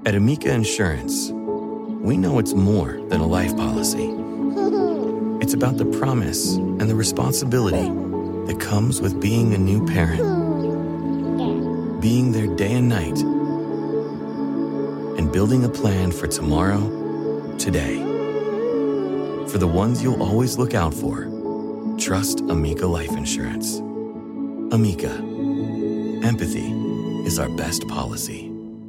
At Amica Insurance, we know it's more than a life policy. It's about the promise and the responsibility that comes with being a new parent. Being there day and night, and building a plan for tomorrow, today. For the ones you'll always look out for, trust Amica Life Insurance. Amica. Empathy is our best policy.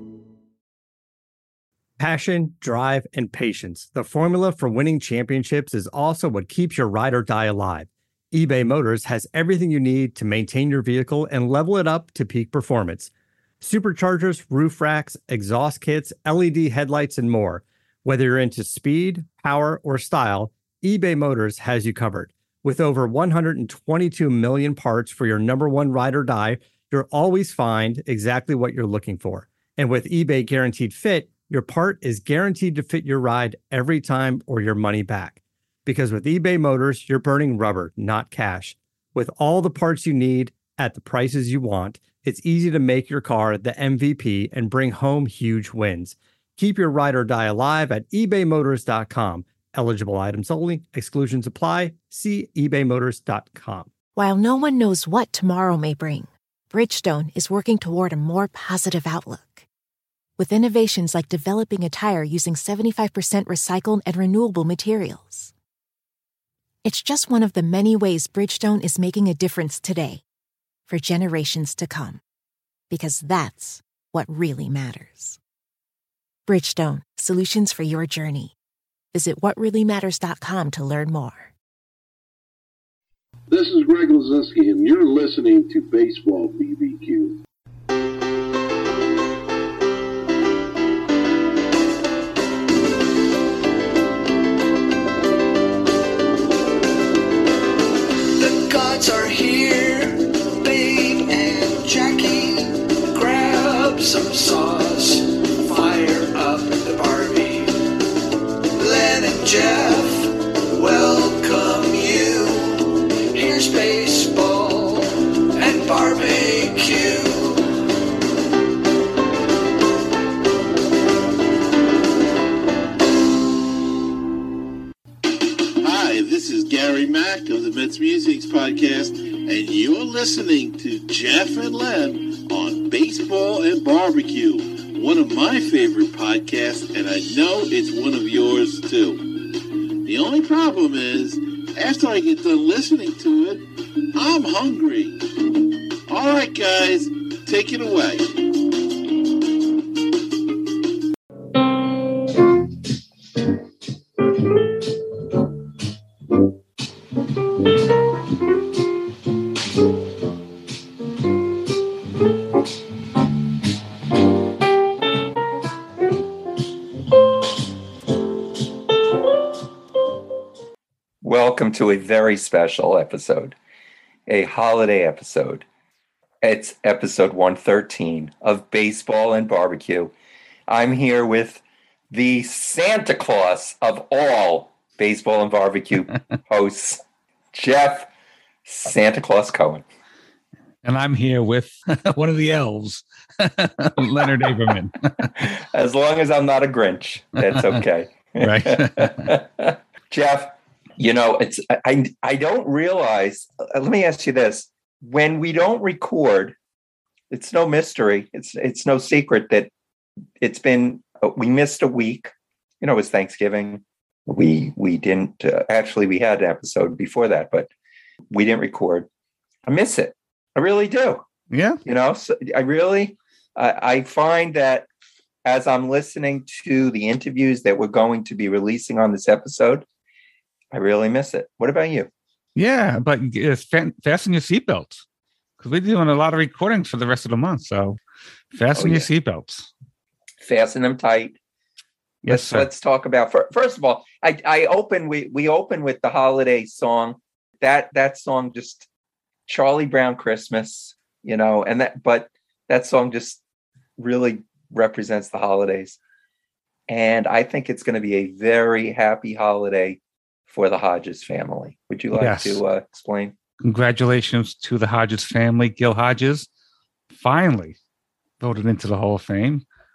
Passion, drive, and patience. The formula for winning championships is also what keeps your ride or die alive. eBay Motors has everything you need to maintain your vehicle and level it up to peak performance. Superchargers, roof racks, exhaust kits, LED headlights, and more. Whether you're into speed, power, or style, eBay Motors has you covered. With over 122 million parts for your number one ride or die, you'll always find exactly what you're looking for. And with eBay Guaranteed Fit, your part is guaranteed to fit your ride every time or your money back. Because with eBay Motors, you're burning rubber, not cash. With all the parts you need at the prices you want, it's easy to make your car the MVP and bring home huge wins. Keep your ride or die alive at ebaymotors.com. Eligible items only. Exclusions apply. See ebaymotors.com. While no one knows what tomorrow may bring, Bridgestone is working toward a more positive outlook. With innovations like developing a tire using 75% recycled and renewable materials. It's just one of the many ways Bridgestone is making a difference today, for generations to come. Because that's what really matters. Bridgestone, solutions for your journey. Visit whatreallymatters.com to learn more. This is Greg Lazinski, and you're listening to Baseball BBQ. The gods are here, Big and Jackie. Grab some sauce, fire up the Barbie. Len and Jeff welcome you. Here's baseball and barbecue. Hi, this is Gary Mack of the Mets Musics Podcast, and you're listening to Jeff and Len on Baseball and Barbecue, one of my favorite podcasts, and I know it's one of yours too. The only problem is, after I get done listening to it, I'm hungry. All right, guys, take it away. Welcome to a very special episode, a holiday episode. It's episode 113 of Baseball and Barbecue. I'm here with the Santa Claus of all Baseball and Barbecue hosts, Jeff Santa Claus Cohen. And I'm here with one of the elves, Leonard Aberman. As long as I'm not a Grinch, that's okay. Right. Jeff, you know, I don't realize, let me ask you this. When we don't record, it's no mystery. It's no secret that we missed a week. You know, it was Thanksgiving. We didn't, actually we had an episode before that, but we didn't record. I miss it. I really do. Yeah. You know, so I find that as I'm listening to the interviews that we're going to be releasing on this episode, I really miss it. What about you? Yeah, but fasten your seatbelts because we're doing a lot of recordings for the rest of the month. So fasten your seatbelts. Fasten them tight. Yes, let's talk about first of all. We open with the holiday song. That song just Charlie Brown Christmas, you know, but that song just really represents the holidays. And I think it's going to be a very happy holiday for the Hodges family. Would you like to explain? Congratulations to the Hodges family. Gil Hodges finally voted into the Hall of Fame.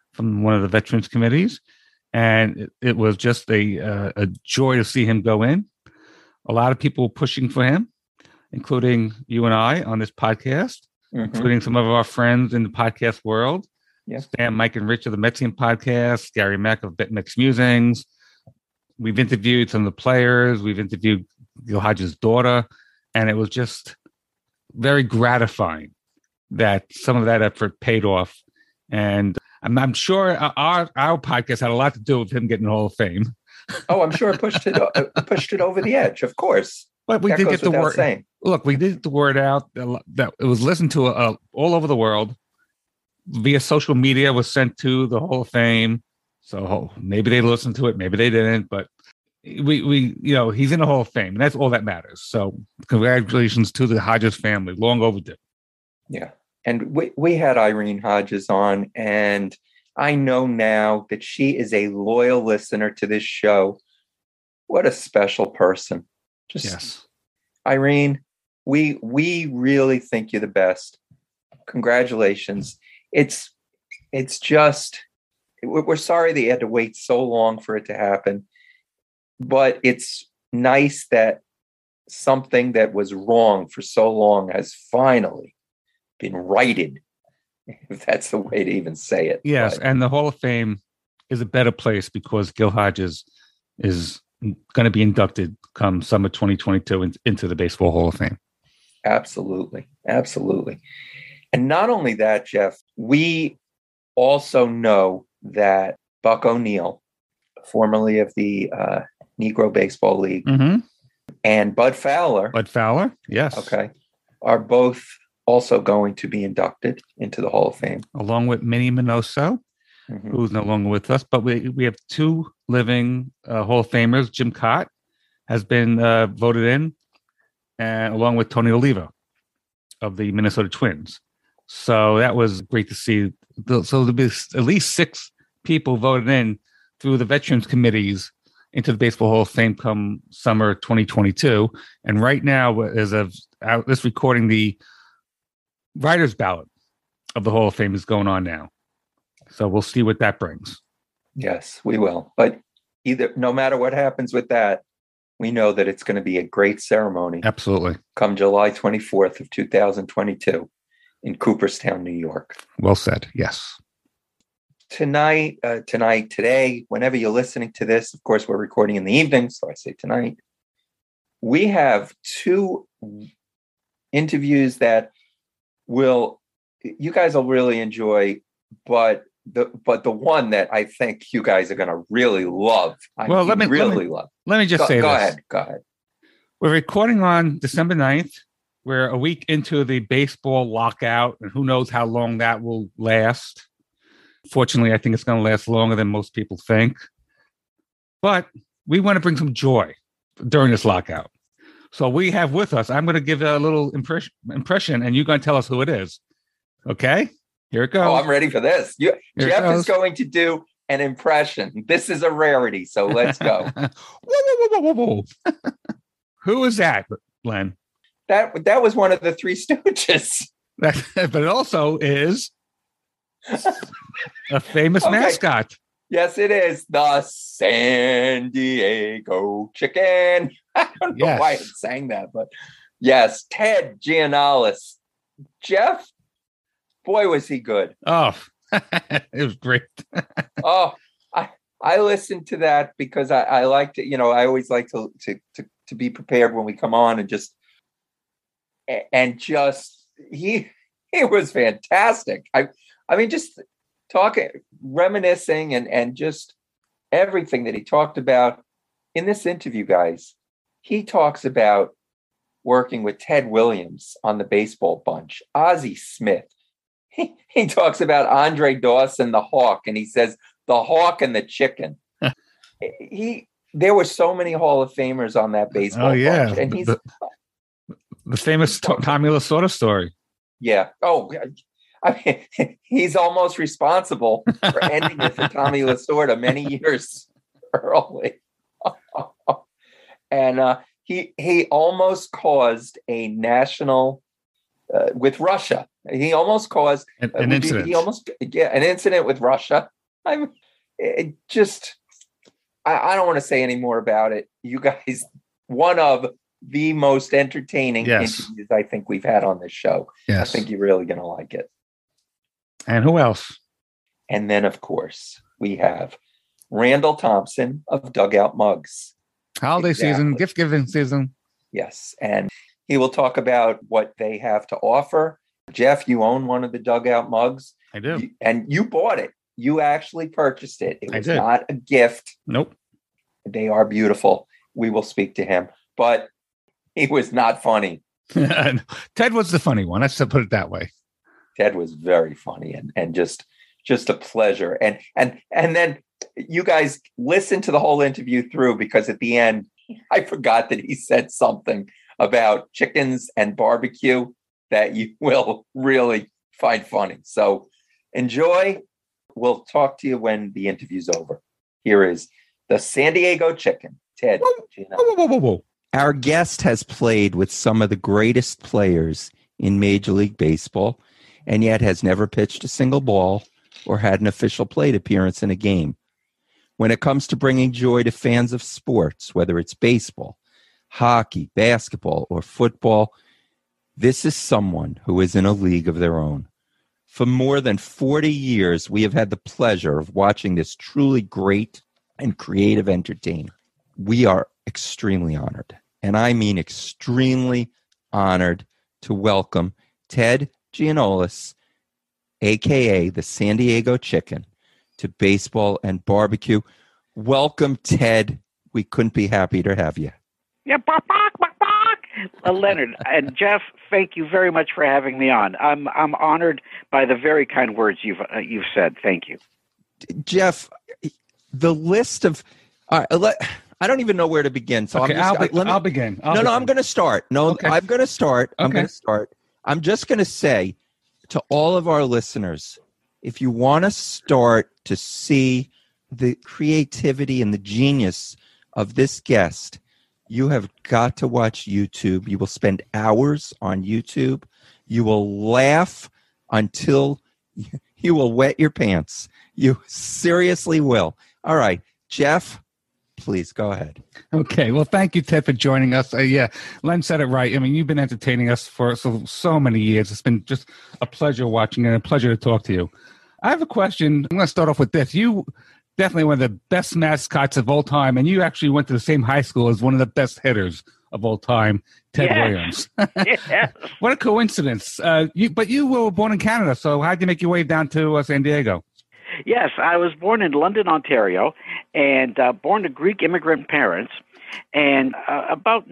from one of the veterans committees. And it was just a joy to see him go in. A lot of people pushing for him, including you and I on this podcast, including some of our friends in the podcast world. Yes. Stan, Mike, and Rich of the Metsian podcast, Gary Mack of Mets Musings. We've interviewed some of the players. We've interviewed Gil Hodges' daughter. And it was just very gratifying that some of that effort paid off. And I'm sure our podcast had a lot to do with him getting the Hall of Fame. Oh, I'm sure it pushed it over the edge, of course. But we did get the word. Saying. Look, we did the word out that it was listened to all over the world via social media. Was sent to the Hall of Fame. So maybe they listened to it, maybe they didn't. But we he's in the Hall of Fame, and that's all that matters. So congratulations to the Hodges family, long overdue. Yeah. And we had Irene Hodges on, and I know now that she is a loyal listener to this show. What a special person. Yes. Irene, we really think you're the best. Congratulations. It's just, we're sorry that you had to wait so long for it to happen, but it's nice that something that was wrong for so long has finally been righted, if that's the way to even say it. Yes, and the Hall of Fame is a better place because Gil Hodges is going to be inducted come summer 2022 into the Baseball Hall of Fame. Absolutely. And not only that, Jeff, we also know that Buck O'Neill, formerly of the Negro Baseball League, and Bud Fowler, yes, okay, are both also going to be inducted into the Hall of Fame. Along with Minnie Minoso, who's no longer with us. But we have two living Hall of Famers. Jim Cott has been voted in, along with Tony Oliva of the Minnesota Twins. So that was great to see. So there'll be at least 6 people voted in through the Veterans Committees into the Baseball Hall of Fame come summer 2022. And right now, as of this recording, the writer's ballot of the Hall of Fame is going on now. So we'll see what that brings. Yes, we will. But no matter what happens with that, we know that it's going to be a great ceremony. Absolutely. Come July 24th of 2022 in Cooperstown, New York. Well said. Yes. Today, whenever you're listening to this, of course, we're recording in the evening, so I say tonight, we have 2 interviews that you guys will really enjoy, but the one that I think you guys are going to really love. Let me just say this. Go ahead. We're recording on December 9th. We're a week into the baseball lockout, and who knows how long that will last. Fortunately, I think it's going to last longer than most people think. But we want to bring some joy during this lockout. So we have with us, I'm going to give a little impression, and you're going to tell us who it is. Okay? Here it goes. Oh, I'm ready for this. Jeff is going to do an impression. This is a rarity, so let's go. Whoa. Who is that, Len? That was one of the Three Stooges. But it also is a famous mascot. Yes, it is. The San Diego Chicken. I don't know why I sang that, but yes, Ted Giannalis. Jeff, boy, was he good. Oh, it was great. I listened to that because I like to, I always like to be prepared when we come on and just he was fantastic. I mean, just talking, reminiscing and just everything that he talked about in this interview, guys. He talks about working with Ted Williams on the baseball bunch, Ozzie Smith. He talks about Andre Dawson, the Hawk, and he says the Hawk and the Chicken. There were so many Hall of Famers on that baseball bunch, and he's the famous Tommy Lasorda story. Yeah. Oh, I mean, he's almost responsible for ending it for Tommy Lasorda many years early. And he almost caused a national with Russia. He almost caused an incident. An incident with Russia. I'm it just, I don't want to say any more about it. You guys, one of the most entertaining interviews I think we've had on this show. Yes. I think you're really going to like it. And who else? And then, of course, we have Randall Thompson of Dugout Mugs. Holiday season, gift giving season. Yes. And he will talk about what they have to offer. Jeff, you own one of the Dugout Mugs. I do. And you bought it. You actually purchased it. It was not a gift. Nope. They are beautiful. We will speak to him. But he was not funny. Ted was the funny one. Let's put it that way. Ted was very funny and just a pleasure. And then you guys listen to the whole interview through, because at the end, I forgot that he said something about chickens and barbecue that you will really find funny. So enjoy. We'll talk to you when the interview's over. Here is the San Diego Chicken, Ted. Whoa. Our guest has played with some of the greatest players in Major League Baseball, and yet has never pitched a single ball or had an official plate appearance in a game. When it comes to bringing joy to fans of sports, whether it's baseball, hockey, basketball, or football, this is someone who is in a league of their own. For more than 40 years, we have had the pleasure of watching this truly great and creative entertainer. We are extremely honored, and I mean extremely honored, to welcome Ted Giannoulis, a.k.a. the San Diego Chicken, to Baseball and Barbecue. Welcome, Ted. We couldn't be happy to have you. Yeah, bark. Leonard and Jeff, thank you very much for having me on. I'm honored by the very kind words you've said. Thank you, Jeff. The list of I don't even know where to begin. So okay, I'll begin. I'm going to start. Okay. I'm going to start. Okay. I'm going to start. I'm just going to say to all of our listeners, if you want to start to see the creativity and the genius of this guest, you have got to watch YouTube. You will spend hours on YouTube. You will laugh until you will wet your pants. You seriously will. All right, Jeff, please go ahead. Okay. Well, thank you, Ted, for joining us. Len said it right. I mean, you've been entertaining us for so many years. It's been just a pleasure watching and a pleasure to talk to you. I have a question. I'm going to start off with this. You definitely one of the best mascots of all time, and you actually went to the same high school as one of the best hitters of all time, Ted Williams. Yes. What a coincidence. But you were born in Canada, so how did you make your way down to San Diego? Yes, I was born in London, Ontario, and born to Greek immigrant parents. And about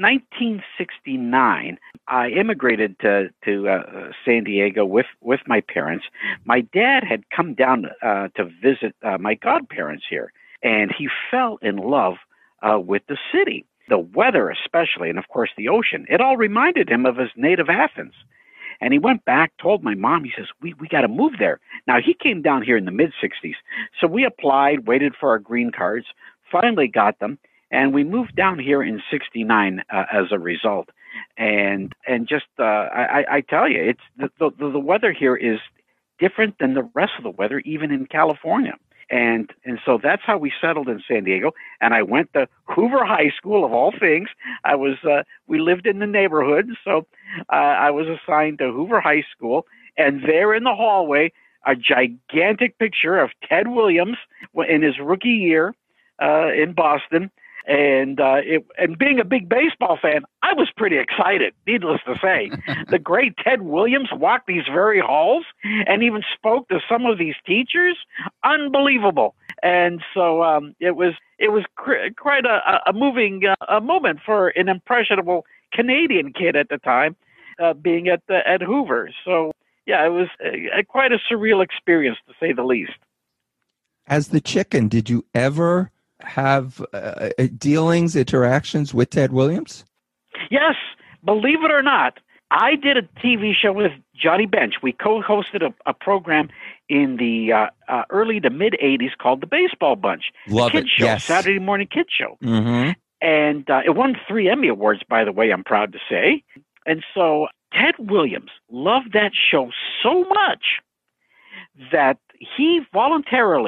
1969, I immigrated to San Diego with my parents. My dad had come down to visit my godparents here, and he fell in love with the city, the weather especially, and of course the ocean. It all reminded him of his native Athens. And he went back, told my mom, he says, we got to move there. Now, he came down here in the mid-'60s. So we applied, waited for our green cards, finally got them, and we moved down here in 69 as a result. And just, I tell you, it's the weather here is different than the rest of the weather, even in California. And so that's how we settled in San Diego. And I went to Hoover High School, of all things. We lived in the neighborhood, so I was assigned to Hoover High School. And there in the hallway, a gigantic picture of Ted Williams in his rookie year in Boston. And being a big baseball fan, I was pretty excited, needless to say. The great Ted Williams walked these very halls and even spoke to some of these teachers. Unbelievable. And so it was quite a moving moment for an impressionable Canadian kid at the time, being at Hoover. So, yeah, it was quite a surreal experience, to say the least. As the Chicken, did you ever have dealings, interactions with Ted Williams? Yes, believe it or not, I did a TV show with Johnny Bench. We co-hosted a program in the early to mid-'80s called The Baseball Bunch. Love the kids it, show, yes. Saturday morning kids show. Mm-hmm. And it won 3 Emmy Awards, by the way, I'm proud to say. And so Ted Williams loved that show so much that he voluntarily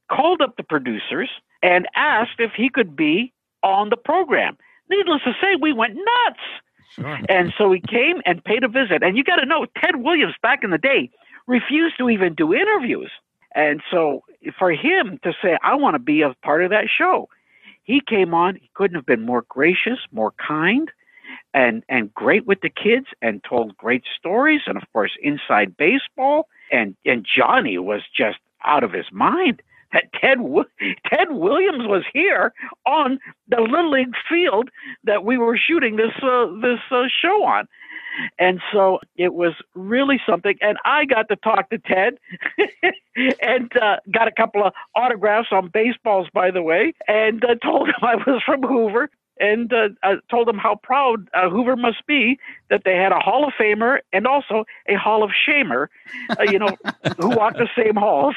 called up the producers and asked if he could be on the program. Needless to say, we went nuts. Sure. And so he came and paid a visit. And you got to know, Ted Williams back in the day refused to even do interviews. And so for him to say, I want to be a part of that show, he came on. He couldn't have been more gracious, more kind, and great with the kids, and told great stories. And, of course, inside baseball. And Johnny was just out of his mind that Ted Williams was here on the Little League field that we were shooting this show on. And so it was really something. And I got to talk to Ted and got a couple of autographs on baseballs, by the way, and told him I was from Hoover. And told him how proud Hoover must be that they had a Hall of Famer and also a Hall of Shamer, who walked the same halls.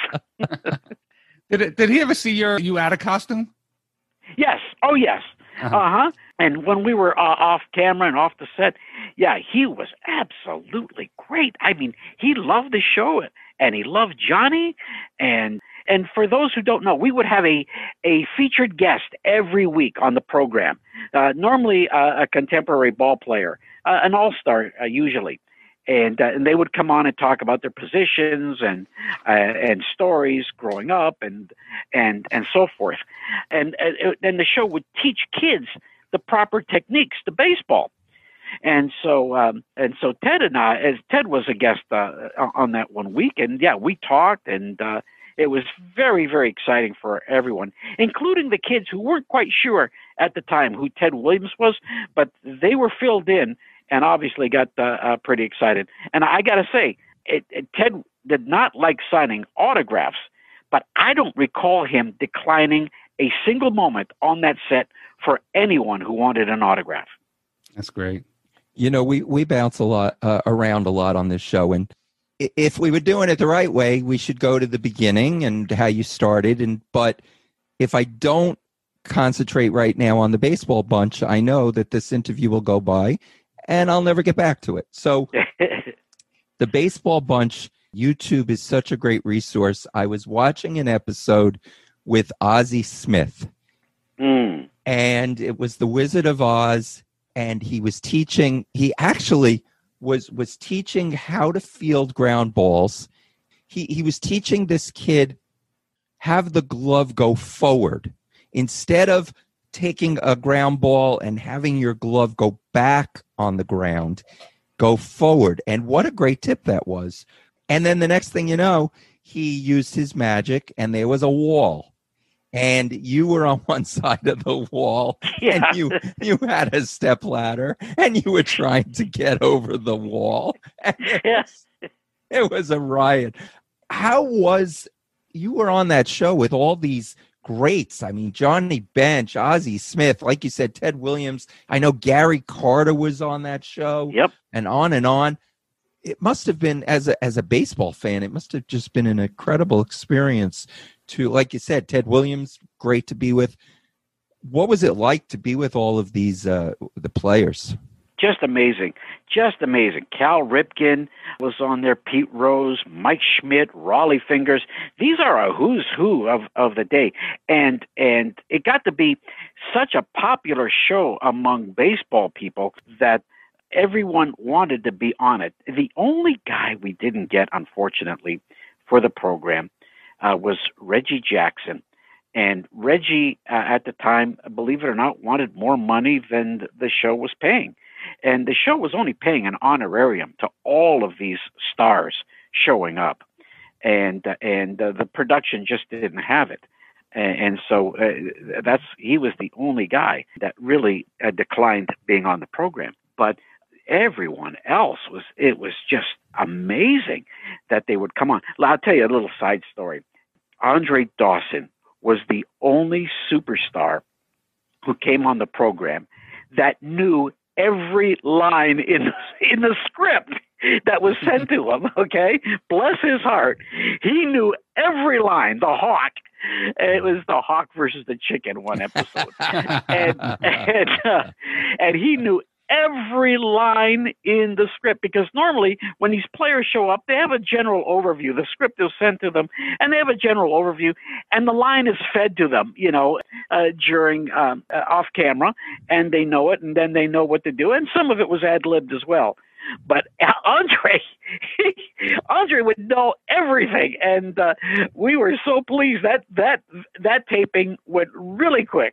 Did he ever see you out of costume? Yes. Oh, yes. Uh-huh. And when we were off camera and off the set, yeah, he was absolutely great. I mean, he loved the show, and he loved Johnny. And for those who don't know, we would have a featured guest every week on the program, normally a contemporary ball player, an all-star usually. And they would come on and talk about their positions and stories growing up and so forth. And the show would teach kids the proper techniques to baseball. And so Ted and I, as Ted was a guest on that one week, and yeah, we talked, and it was very, very exciting for everyone, including the kids who weren't quite sure at the time who Ted Williams was, but they were filled in. And obviously got pretty excited. And I got to say, Ted did not like signing autographs, but I don't recall him declining a single moment on that set for anyone who wanted an autograph. That's great. We bounce a lot around a lot on this show. And if we were doing it the right way, we should go to the beginning and how you started. But if I don't concentrate right now on the baseball bunch, I know that this interview will go by and I'll never get back to it. So the Baseball Bunch YouTube is such a great resource. I was watching an episode with Ozzie Smith, and it was The Wizard of Oz, and he was teaching, he actually was teaching how to field ground balls. He was teaching this kid, have the glove go forward. Instead of taking a ground ball and having your glove go back on the ground, go forward. And what a great tip that was. And then the next thing you know, he used his magic and there was a wall. And you were on one side of the wall, and you had a step ladder, and you were trying to get over the wall. It was a riot. You were on that show with all these greats. I mean, Johnny Bench, Ozzie Smith, like you said, Ted Williams. I know Gary Carter was on that show. Yep. And on and on. It must have been, as a baseball fan, it must have just been an incredible experience to, like you said, Ted Williams, great to be with. What was it like to be with all of these the players? Just amazing. Just amazing. Cal Ripken was on there, Pete Rose, Mike Schmidt, Raleigh Fingers. These are a who's who of the day. And it got to be such a popular show among baseball people that everyone wanted to be on it. The only guy we didn't get, unfortunately, for the program was Reggie Jackson. And Reggie, at the time, believe it or not, wanted more money than the show was paying. And the show was only paying an honorarium to all of these stars showing up. And the production just didn't have it. And so he was the only guy that really declined being on the program. But everyone else it was just amazing that they would come on. I'll tell you a little side story. Andre Dawson was the only superstar who came on the program that knew every line in the script that was sent to him, okay? Bless his heart. He knew every line. The Hawk. It was the Hawk versus the Chicken, one episode. and he knew every line in the script, because normally when these players show up, they have a general overview. The script is sent to them, and they have a general overview, and the line is fed to them, during off camera, and they know it, and then they know what to do. And some of it was ad-libbed as well. But Andre would know everything, and we were so pleased that taping went really quick.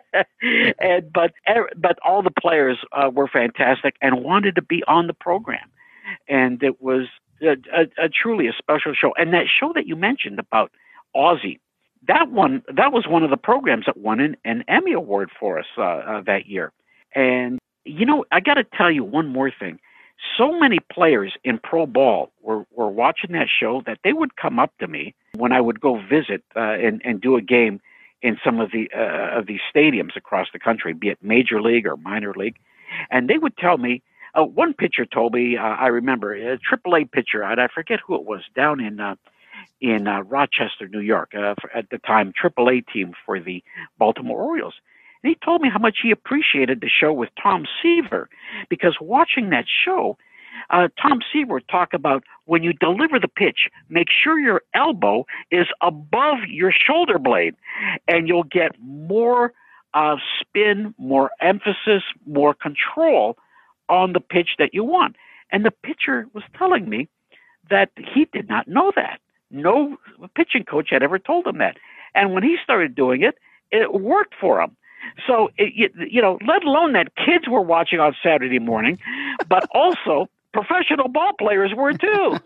But all the players were fantastic and wanted to be on the program, and it was a truly a special show. And that show that you mentioned about Aussie, that was one of the programs that won an Emmy Award for us that year. And I got to tell you one more thing. So many players in pro ball were watching that show that they would come up to me when I would go visit and do a game in some of these stadiums across the country, be it major league or minor league, and they would tell me. One pitcher told me, I remember, a AAA pitcher, and I forget who it was, down in Rochester, New York, at the time AAA team for the Baltimore Orioles. And he told me how much he appreciated the show with Tom Seaver, because watching that show, Tom Seaver would talk about when you deliver the pitch, make sure your elbow is above your shoulder blade, and you'll get more spin, more emphasis, more control on the pitch that you want. And the pitcher was telling me that he did not know that. No pitching coach had ever told him that. And when he started doing it, it worked for him. So, let alone that kids were watching on Saturday morning, but also professional ball players were too.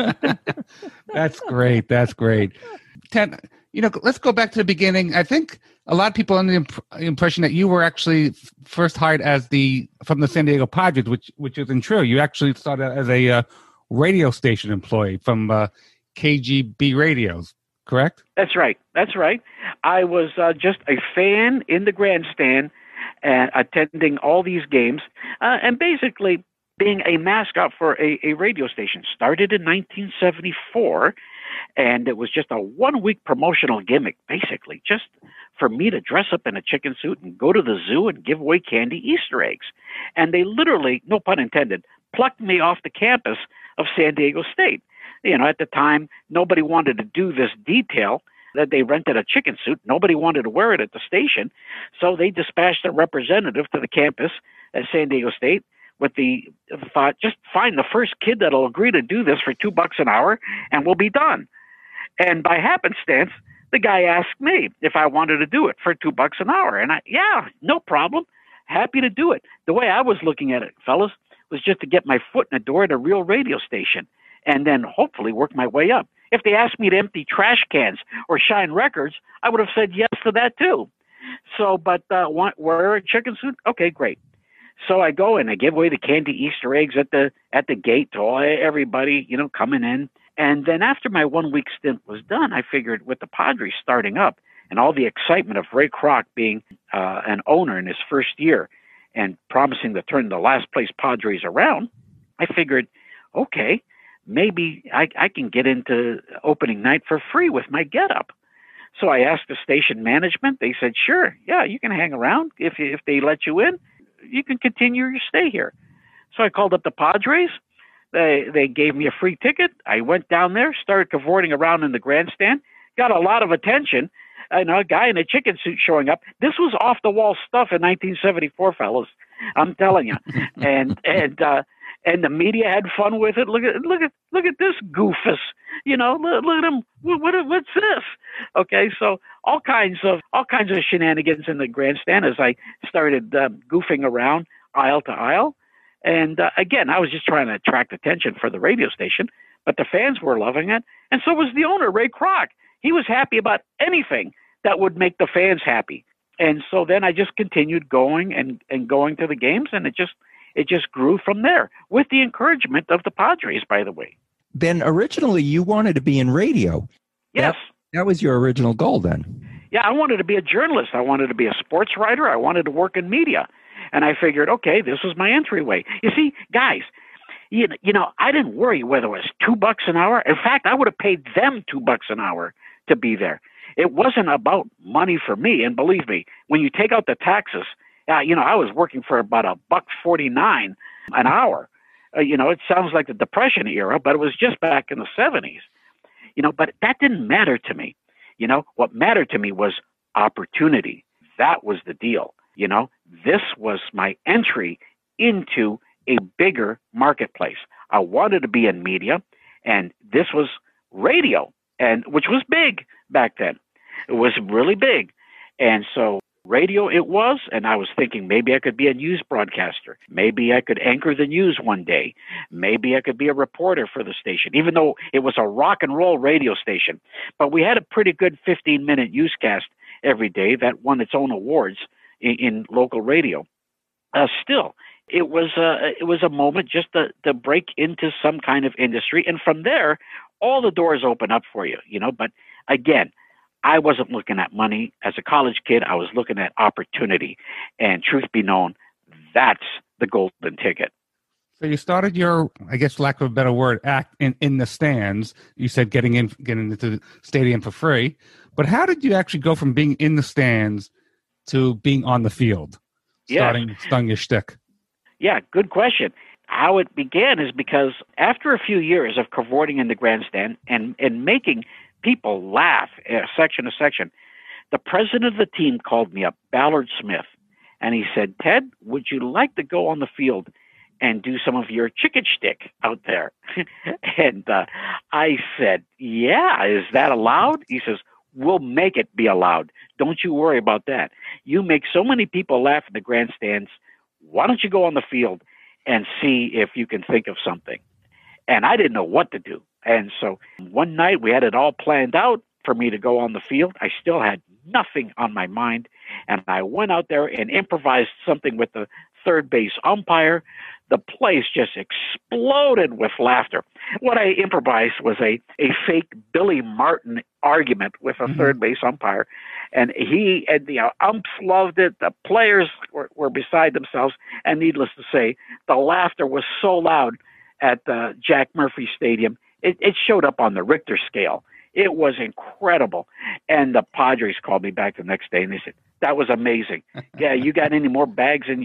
That's great. That's great. Ted, let's go back to the beginning. I think a lot of people under the impression that you were actually first hired from the San Diego Padres, which isn't true. You actually started as a radio station employee from KGB Radios, correct? That's right. I was just a fan in the grandstand and attending all these games and basically being a mascot for a radio station. Started in 1974, and it was just a 1-week promotional gimmick, basically, just for me to dress up in a chicken suit and go to the zoo and give away candy Easter eggs. And they literally, no pun intended, plucked me off the campus of San Diego State. At the time, nobody wanted to do this detail that they rented a chicken suit. Nobody wanted to wear it at the station. So they dispatched a representative to the campus at San Diego State with the thought, just find the first kid that'll agree to do this for $2 an hour and we'll be done. And by happenstance, the guy asked me if I wanted to do it for $2 an hour. And yeah, no problem. Happy to do it. The way I was looking at it, fellas, was just to get my foot in the door at a real radio station and then hopefully work my way up. If they asked me to empty trash cans or shine records, I would have said yes to that too. So, but wear a chicken suit? Okay, great. So I go and I give away the candy Easter eggs at the gate to everybody, coming in. And then after my 1-week stint was done, I figured with the Padres starting up and all the excitement of Ray Kroc being an owner in his first year and promising to turn the last place Padres around, I figured, okay, maybe I can get into opening night for free with my getup. So I asked the station management. They said, sure, yeah, you can hang around. If they let you in, you can continue your stay here. So I called up the Padres. They gave me a free ticket. I went down there, started cavorting around in the grandstand, got a lot of attention. A guy in a chicken suit showing up. This was off the wall stuff in 1974, fellas. I'm telling you. And the media had fun with it. Look at this goofus. Look at him. What's this? Okay, so all kinds of shenanigans in the grandstand as I started goofing around aisle to aisle. And again, I was just trying to attract attention for the radio station, but the fans were loving it, and so was the owner, Ray Kroc. He was happy about anything that would make the fans happy. And so then I just continued going and going to the games, and it just grew from there with the encouragement of the Padres, by the way. Ben, originally you wanted to be in radio. Yes. That was your original goal then. Yeah, I wanted to be a journalist. I wanted to be a sports writer. I wanted to work in media. And I figured, okay, this was my entryway. You see, guys, I didn't worry whether it was $2 an hour. In fact, I would have paid them $2 an hour to be there. It wasn't about money for me. And believe me, when you take out the taxes, I was working for about $1.49 an hour. It sounds like the Depression era, but it was just back in the 70s. But that didn't matter to me. What mattered to me was opportunity. That was the deal. This was my entry into a bigger marketplace. I wanted to be in media, and this was radio, and which was big back then. It was really big. And so radio it was, and I was thinking maybe I could be a news broadcaster. Maybe I could anchor the news one day. Maybe I could be a reporter for the station, even though it was a rock and roll radio station. But we had a pretty good 15-minute newscast every day that won its own awards in local radio. Still, it was a moment just to break into some kind of industry, and from there, all the doors open up for you. But again, I wasn't looking at money. As a college kid, I was looking at opportunity. And truth be known, that's the golden ticket. So you started your, I guess, lack of a better word, act in the stands. You said getting into the stadium for free. But how did you actually go from being in the stands to being on the field, starting your shtick? Yeah, good question. How it began is because after a few years of cavorting in the grandstand and making people laugh section to section, the president of the team called me up, Ballard Smith, and he said, "Ted, would you like to go on the field and do some of your chicken shtick out there?" And I said, "Yeah, is that allowed?" He says, "We'll make it be allowed. Don't you worry about that. You make so many people laugh in the grandstands. Why don't you go on the field and see if you can think of something?" And I didn't know what to do. And so one night we had it all planned out for me to go on the field. I still had nothing on my mind. And I went out there and improvised something with the third base umpire. The place just exploded with laughter. What I improvised was a fake Billy Martin argument with a third base umpire. And the umps loved it. The players were beside themselves. And needless to say, the laughter was so loud at the Jack Murphy Stadium, it showed up on the Richter scale. It was incredible. And the Padres called me back the next day and they said, "That was amazing. Yeah, you got any more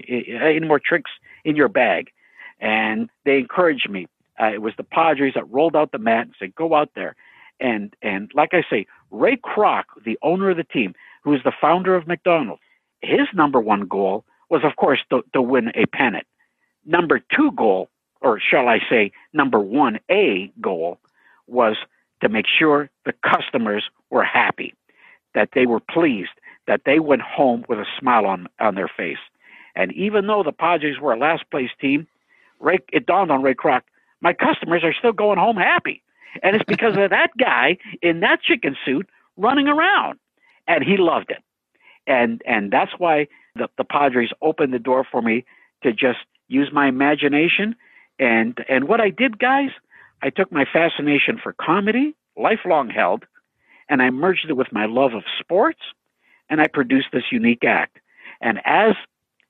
tricks in your bag?" And they encouraged me. It was the Padres that rolled out the mat and said, "Go out there." And like I say, Ray Kroc, the owner of the team, who is the founder of McDonald's, his number one goal was, of course, to win a pennant. Number two goal, or shall I say, number 1A goal, was to make sure the customers were happy, that they were pleased, that they went home with a smile on their face. And even though the Padres were a last place team, it dawned on Ray Kroc, my customers are still going home happy. And it's because of that guy in that chicken suit running around. And he loved it. And that's why the Padres opened the door for me to just use my imagination. And what I did, guys, I took my fascination for comedy, lifelong held, and I merged it with my love of sports, and I produced this unique act. And it's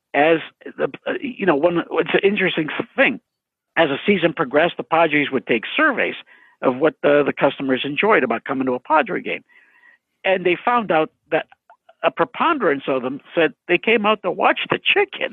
an interesting thing. As the season progressed, the Padres would take surveys of what the customers enjoyed about coming to a Padre game. And they found out that a preponderance of them said they came out to watch the chicken.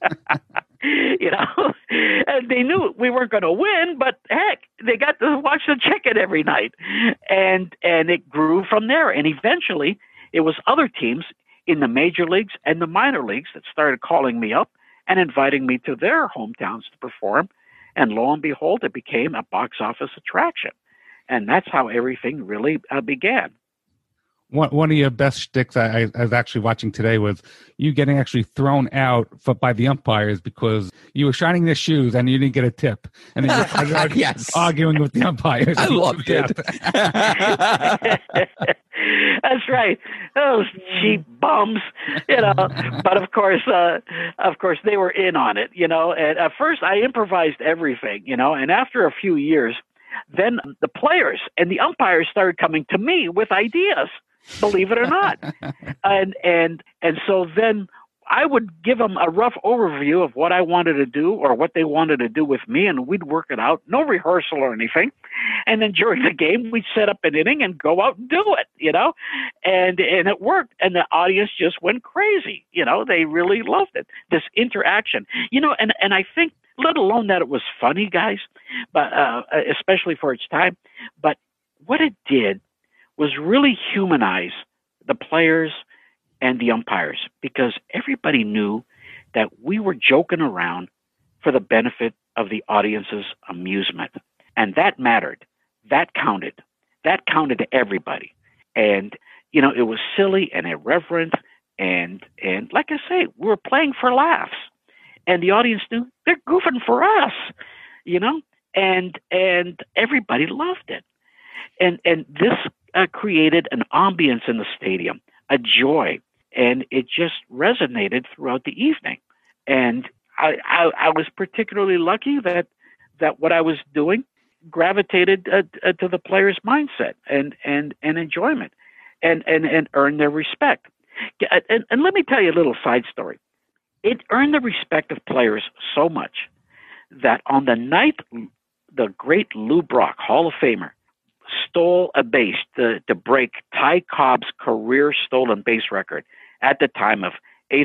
And they knew we weren't going to win, but heck, they got to watch the chicken every night. And it grew from there. And eventually it was other teams in the major leagues and the minor leagues that started calling me up and inviting me to their hometowns to perform. And lo and behold, it became a box office attraction. And that's how everything really began. One of your best shticks I was actually watching today was you getting actually thrown out by the umpires because you were shining their shoes and you didn't get a tip. And then you're arguing with the umpires. I loved it. That's right. Those cheap bums, But of course, they were in on it, And at first I improvised everything, And after a few years, then the players and the umpires started coming to me with ideas. Believe it or not. And so then I would give them a rough overview of what I wanted to do or what they wanted to do with me, and we'd work it out. No rehearsal or anything. And then during the game, we'd set up an inning and go out and do it, and it worked. And the audience just went crazy. They really loved it, this interaction, and I think, let alone that it was funny, guys, but especially for its time. But what it did was really humanize the players and the umpires, because everybody knew that we were joking around for the benefit of the audience's amusement. And that mattered. That counted. That counted to everybody. And, it was silly and irreverent. And like I say, we were playing for laughs. And the audience knew they're goofing for us, and everybody loved it. And this created an ambience in the stadium, a joy, and it just resonated throughout the evening. And I was particularly lucky that what I was doing gravitated to the players' mindset and enjoyment, and earned their respect. And let me tell you a little side story. It earned the respect of players so much that on the night the great Lou Brock, Hall of Famer, stole a base to break Ty Cobb's career stolen base record at the time of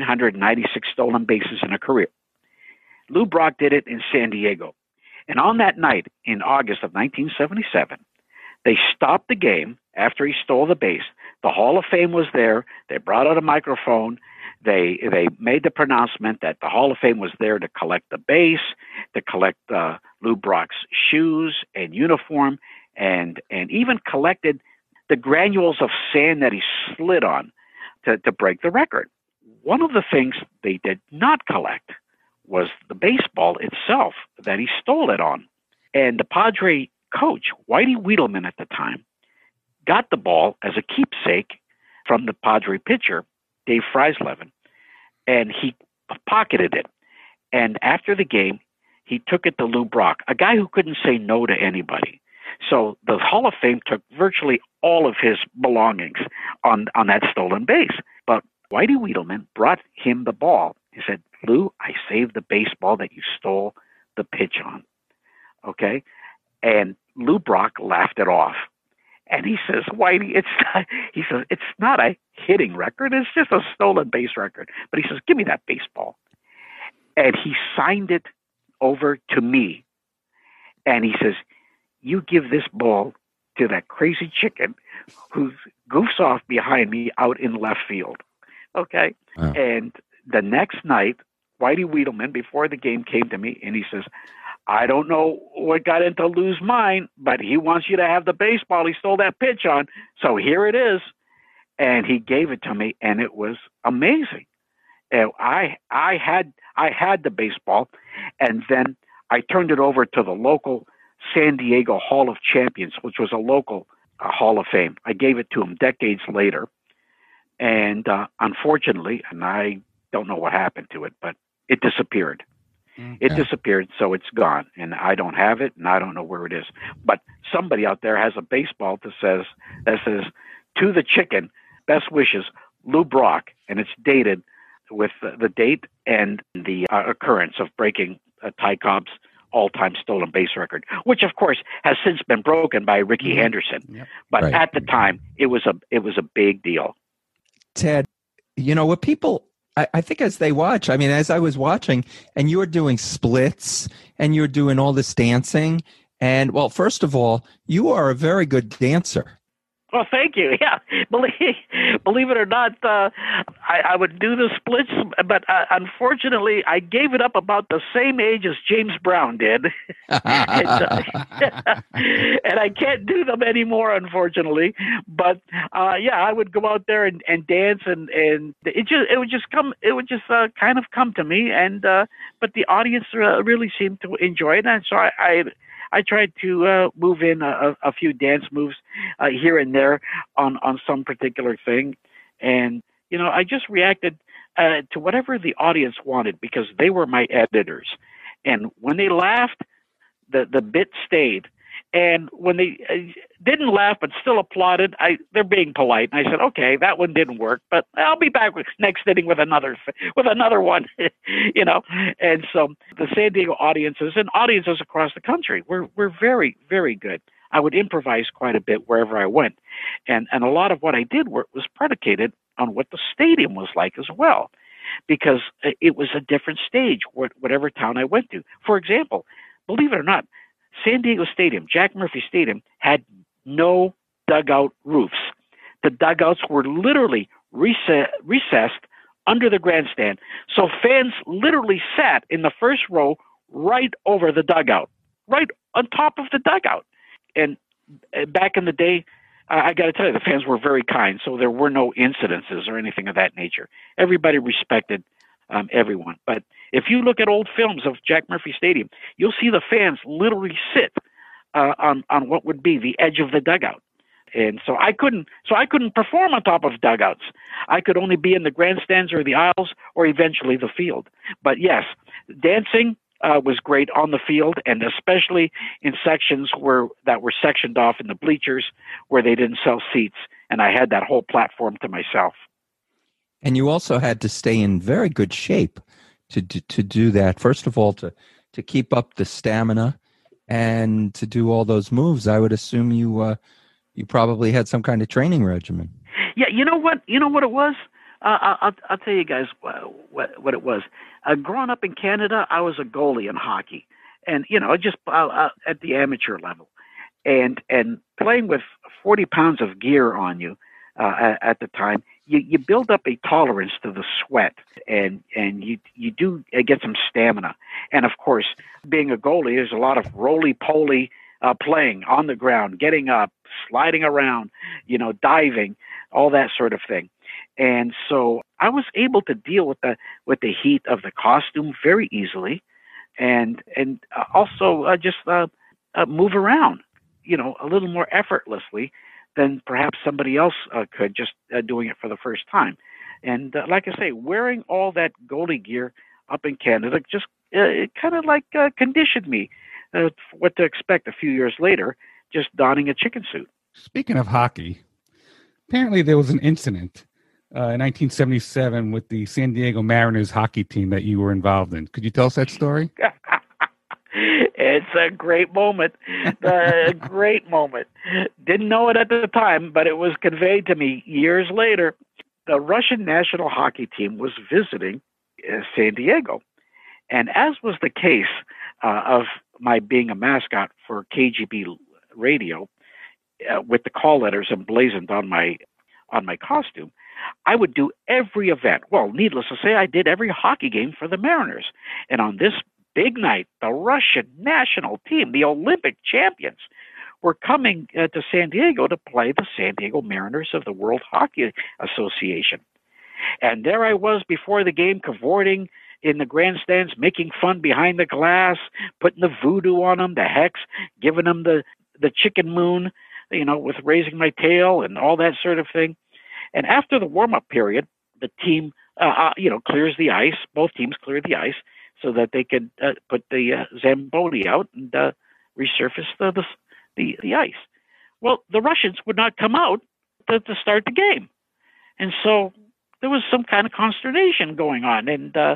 896 stolen bases in a career. Lou Brock did it in San Diego. And on that night in August of 1977, they stopped the game after he stole the base. The Hall of Fame was there. They brought out a microphone. They made the pronouncement that the Hall of Fame was there to collect the base, to collect Lou Brock's shoes and uniform, and even collected the granules of sand that he slid on to break the record. One of the things they did not collect was the baseball itself that he stole it on. And the Padre coach, Whitey Wiedelman at the time, got the ball as a keepsake from the Padre pitcher, Dave Freisleben, and he pocketed it. And after the game, he took it to Lou Brock, a guy who couldn't say no to anybody. So the Hall of Fame took virtually all of his belongings on that stolen base. But Whitey Wiedelman brought him the ball. He said, Lou, I saved the baseball that you stole the pitch on. Okay? And Lou Brock laughed it off. And he says, Whitey, it's not a hitting record. It's just a stolen base record. But he says, give me that baseball. And he signed it over to me. And he says, you give this ball to that crazy chicken who goofs off behind me out in left field. Okay? Wow. And the next night, Whitey Wiedelman, before the game, came to me and he says, I don't know what got into Lou's mind, but he wants you to have the baseball he stole that pitch on. So here it is. And he gave it to me, and it was amazing. And I had the baseball, and then I turned it over to the local San Diego Hall of Champions, which was a local Hall of Fame. I gave it to him decades later. And unfortunately, and I don't know what happened to it, but it disappeared. It disappeared, so it's gone, and I don't have it, and I don't know where it is. But somebody out there has a baseball that says, to the chicken, best wishes, Lou Brock, and it's dated with the date and the occurrence of breaking Ty Cobb's all-time stolen base record, which, of course, has since been broken by Rickey Henderson. Yep. But at the time, it was a big deal. Ted, what people... I think as they watch, as I was watching, and you were doing splits and you're doing all this dancing. And, well, first of all, you are a very good dancer. Well, thank you. Yeah, believe it or not, I would do the splits, but unfortunately, I gave it up about the same age as James Brown did, and I can't do them anymore, unfortunately. But I would go out there and dance, and it would just kind of come to me, and but the audience really seemed to enjoy it, and so I tried to move in a few dance moves here and there on some particular thing. And, I just reacted to whatever the audience wanted because they were my editors. And when they laughed, the bit stayed. And when they didn't laugh but still applauded, they're being polite. And I said, okay, that one didn't work, but I'll be back next inning with another one, you know. And so the San Diego audiences and audiences across the country were very, very good. I would improvise quite a bit wherever I went. And a lot of what I did was predicated on what the stadium was like as well, because it was a different stage, whatever town I went to. For example, believe it or not, San Diego Stadium, Jack Murphy Stadium, had no dugout roofs. The dugouts were literally recessed under the grandstand. So fans literally sat in the first row right over the dugout, right on top of the dugout. And back in the day, I got to tell you, the fans were very kind, so there were no incidences or anything of that nature. Everybody respected everyone. But if you look at old films of Jack Murphy Stadium, you'll see the fans literally sit on what would be the edge of the dugout. And so I couldn't perform on top of dugouts. I could only be in the grandstands or the aisles or eventually the field. But yes, dancing was great on the field, and especially in sections that were sectioned off in the bleachers where they didn't sell seats, and I had that whole platform to myself. And you also had to stay in very good shape to do that. First of all, to keep up the stamina and to do all those moves. I would assume you probably had some kind of training regimen. Yeah, you know what it was. I'll tell you guys what it was. Growing up in Canada, I was a goalie in hockey, and just at the amateur level, and playing with 40 pounds of gear on you at the time. You build up a tolerance to the sweat, and you do get some stamina. And of course, being a goalie, there's a lot of roly-poly playing on the ground, getting up, sliding around, diving, all that sort of thing. And so I was able to deal with the heat of the costume very easily, and also just move around, a little more effortlessly than perhaps somebody else could, just doing it for the first time. And like I say, wearing all that goalie gear up in Canada just it kind of like conditioned me what to expect a few years later, just donning a chicken suit. Speaking of hockey, apparently there was an incident in 1977 with the San Diego Mariners hockey team that you were involved in. Could you tell us that story? It's a great moment. A great moment. Didn't know it at the time, but it was conveyed to me years later. The Russian national hockey team was visiting San Diego. And as was the case of my being a mascot for KGB radio, with the call letters emblazoned on my costume, I would do every event. Well, needless to say, I did every hockey game for the Mariners. And on this big night, the Russian national team, the Olympic champions, were coming to San Diego to play the San Diego Mariners of the World Hockey Association. And there I was before the game, cavorting in the grandstands, making fun behind the glass, putting the voodoo on them, the hex, giving them the chicken moon, with raising my tail and all that sort of thing. And after the warm-up period, the team, clears the ice. Both teams clear the ice so that they could put the Zamboni out and resurface the ice. Well, the Russians would not come out to start the game. And so there was some kind of consternation going on. And and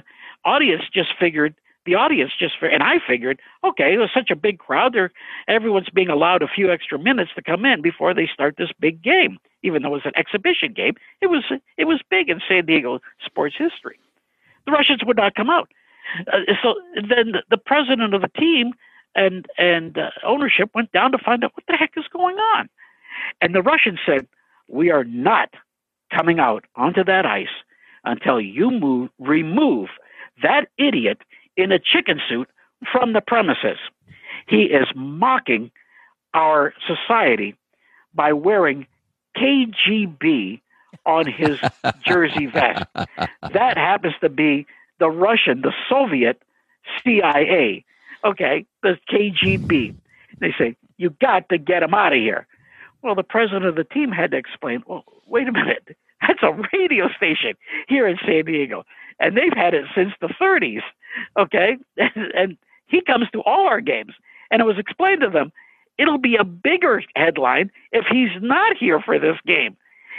I figured, okay, it was such a big crowd. Everyone's being allowed a few extra minutes to come in before they start this big game. Even though it was an exhibition game, it was big in San Diego sports history. The Russians would not come out. So then the president of the team and ownership went down to find out what the heck is going on. And the Russians said, "We are not coming out onto that ice until you remove that idiot in a chicken suit from the premises. He is mocking our society by wearing KGB on his jersey vest. That happens to be the Soviet CIA. Okay, the KGB. They say, you got to get him out of here." Well, the president of the team had to explain, well, wait a minute. That's a radio station here in San Diego, and they've had it since the 30s. Okay, and he comes to all our games, and it was explained to them. it'll be a bigger headline if he's not here for this game.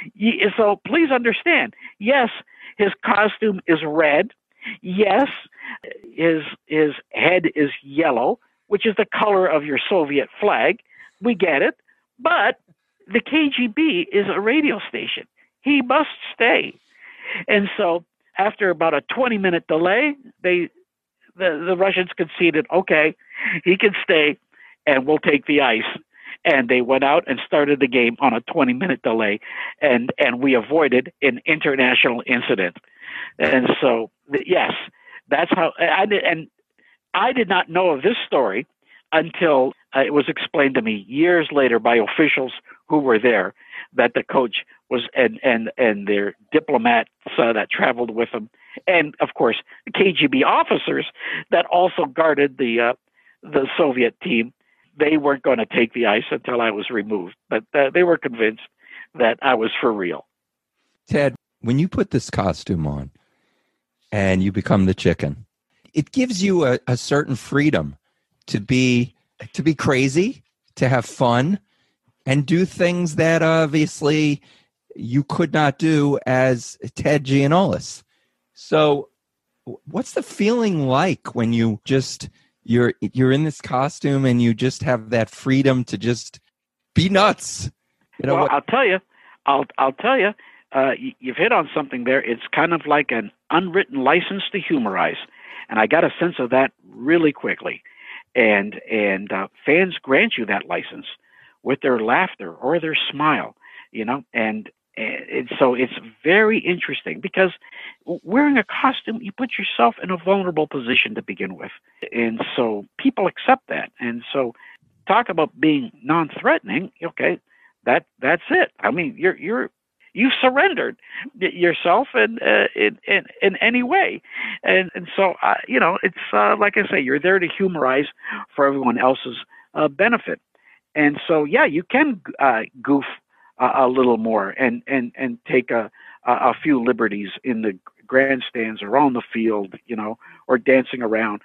So please understand, yes, his costume is red. Yes, his head is yellow, which is the color of your Soviet flag. We get it. But the KGB is a radio station. He must stay. And so after about a 20-minute delay, the Russians conceded, okay, he can stay and we'll take the ice. And they went out and started the game on a 20-minute delay, and we avoided an international incident. And so, yes, that's how. And I did not know of this story until it was explained to me years later by officials who were there, that the coach was and their diplomats that traveled with him, and of course the KGB officers that also guarded the Soviet team. They weren't going to take the ice until I was removed, but they were convinced that I was for real. Ted, when you put this costume on and you become the chicken, it gives you a certain freedom to be crazy, to have fun, and do things that obviously you could not do as Ted Giannoulis. So what's the feeling like when you just... You're in this costume and you just have that freedom to just be nuts. Well, I'll tell you, I'll tell you, you've hit on something there. It's kind of like an unwritten license to humorize, and I got a sense of that really quickly. And fans grant you that license with their laughter or their smile, and so it's very interesting because wearing a costume, you put yourself in a vulnerable position to begin with. And so people accept that. And so talk about being non-threatening. Okay, that's it. I mean, you've surrendered yourself in any way. And so, it's like I say, you're there to humorize for everyone else's benefit. And so, yeah, you can goof a little more and take a few liberties in the grandstands or on the field, or dancing around.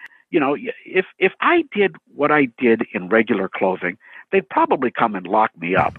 If I did what I did in regular clothing, they'd probably come and lock me up,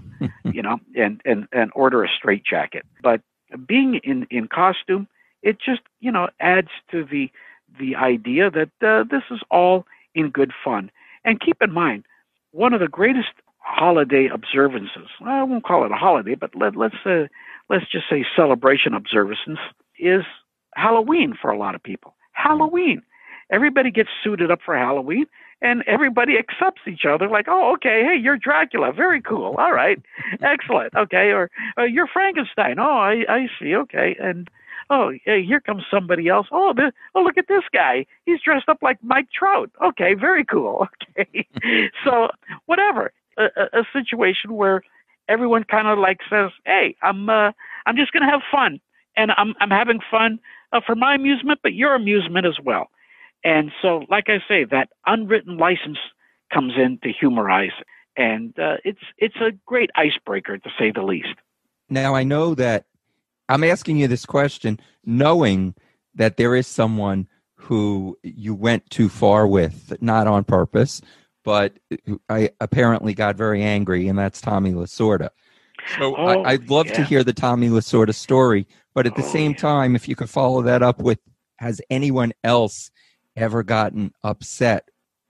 and order a straitjacket. But being in costume, it just, adds to the idea that this is all in good fun. And keep in mind, one of the greatest holiday observances, well, I won't call it a holiday, but let's just say celebration observances, is Halloween for a lot of people. Halloween. Everybody gets suited up for Halloween, and everybody accepts each other like, oh, okay, hey, you're Dracula. Very cool. All right. Excellent. Okay. Or you're Frankenstein. Oh, I see. Okay. And, oh, hey, here comes somebody else. Oh, look at this guy. He's dressed up like Mike Trout. Okay. Very cool. Okay. So whatever. A situation where everyone kind of like says, "Hey, I'm just going to have fun, and I'm having fun for my amusement, but your amusement as well." And so, like I say, that unwritten license comes in to humorize, and it's a great icebreaker to say the least. Now, I know that I'm asking you this question, knowing that there is someone who you went too far with, not on purpose, but I apparently got very angry, and that's Tommy Lasorda. So I'd love to hear the Tommy Lasorda story, but at the same time, if you could follow that up with, has anyone else ever gotten upset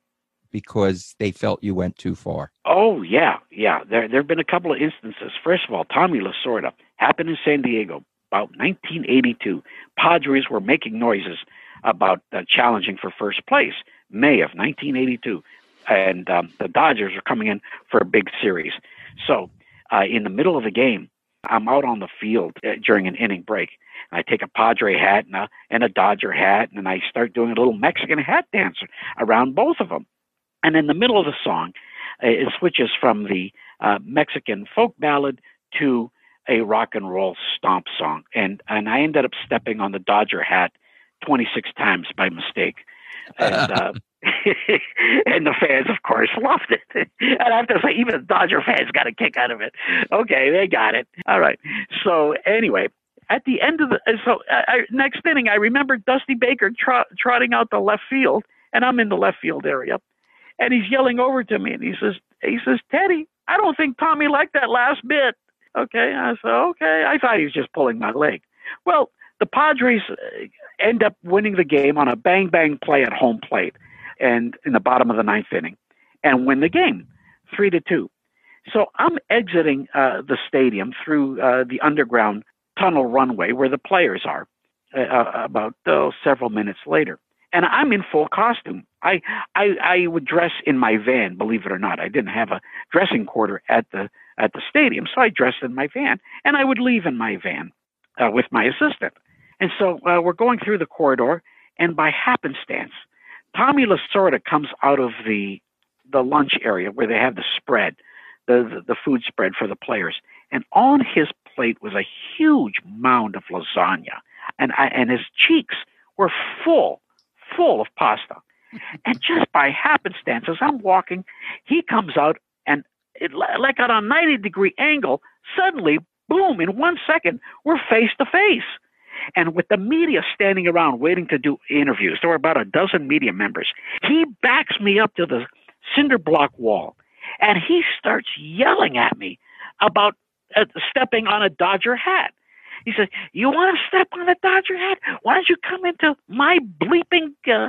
because they felt you went too far? Oh, yeah. There have been a couple of instances. First of all, Tommy Lasorda happened in San Diego about 1982. Padres were making noises about challenging for first place, May of 1982. And the Dodgers are coming in for a big series. So in the middle of the game, I'm out on the field during an inning break. I take a Padre hat and a Dodger hat, and I start doing a little Mexican hat dance around both of them. And in the middle of the song, it switches from the Mexican folk ballad to a rock and roll stomp song. And I ended up stepping on the Dodger hat 26 times by mistake. And and the fans, of course, loved it. And I have to say, even the Dodger fans got a kick out of it. Okay, they got it. All right. So anyway, at the end of next inning, I remember Dusty Baker trotting out the left field, and I'm in the left field area. And he's yelling over to me, and he says, He says, Teddy, I don't think Tommy liked that last bit. Okay. I said, okay. I thought he was just pulling my leg. Well, the Padres end up winning the game on a bang-bang play at home plate and in the bottom of the ninth inning and win the game 3-2. So I'm exiting the stadium through the underground tunnel runway where the players are about several minutes later. And I'm in full costume. I would dress in my van, believe it or not. I didn't have a dressing quarter at the stadium, so I dressed in my van, and I would leave in my van with my assistant. And so we're going through the corridor, and by happenstance, Tommy Lasorda comes out of the lunch area where they have the spread, the food spread for the players, and on his plate was a huge mound of lasagna, and his cheeks were full of pasta. And just by happenstance, as I'm walking, he comes out, and like on a 90-degree angle, suddenly, boom, in 1 second, we're face to face. And with the media standing around waiting to do interviews, there were about a dozen media members. He backs me up to the cinder block wall, and he starts yelling at me about stepping on a Dodger hat. He says, you want to step on a Dodger hat? Why don't you come into my bleeping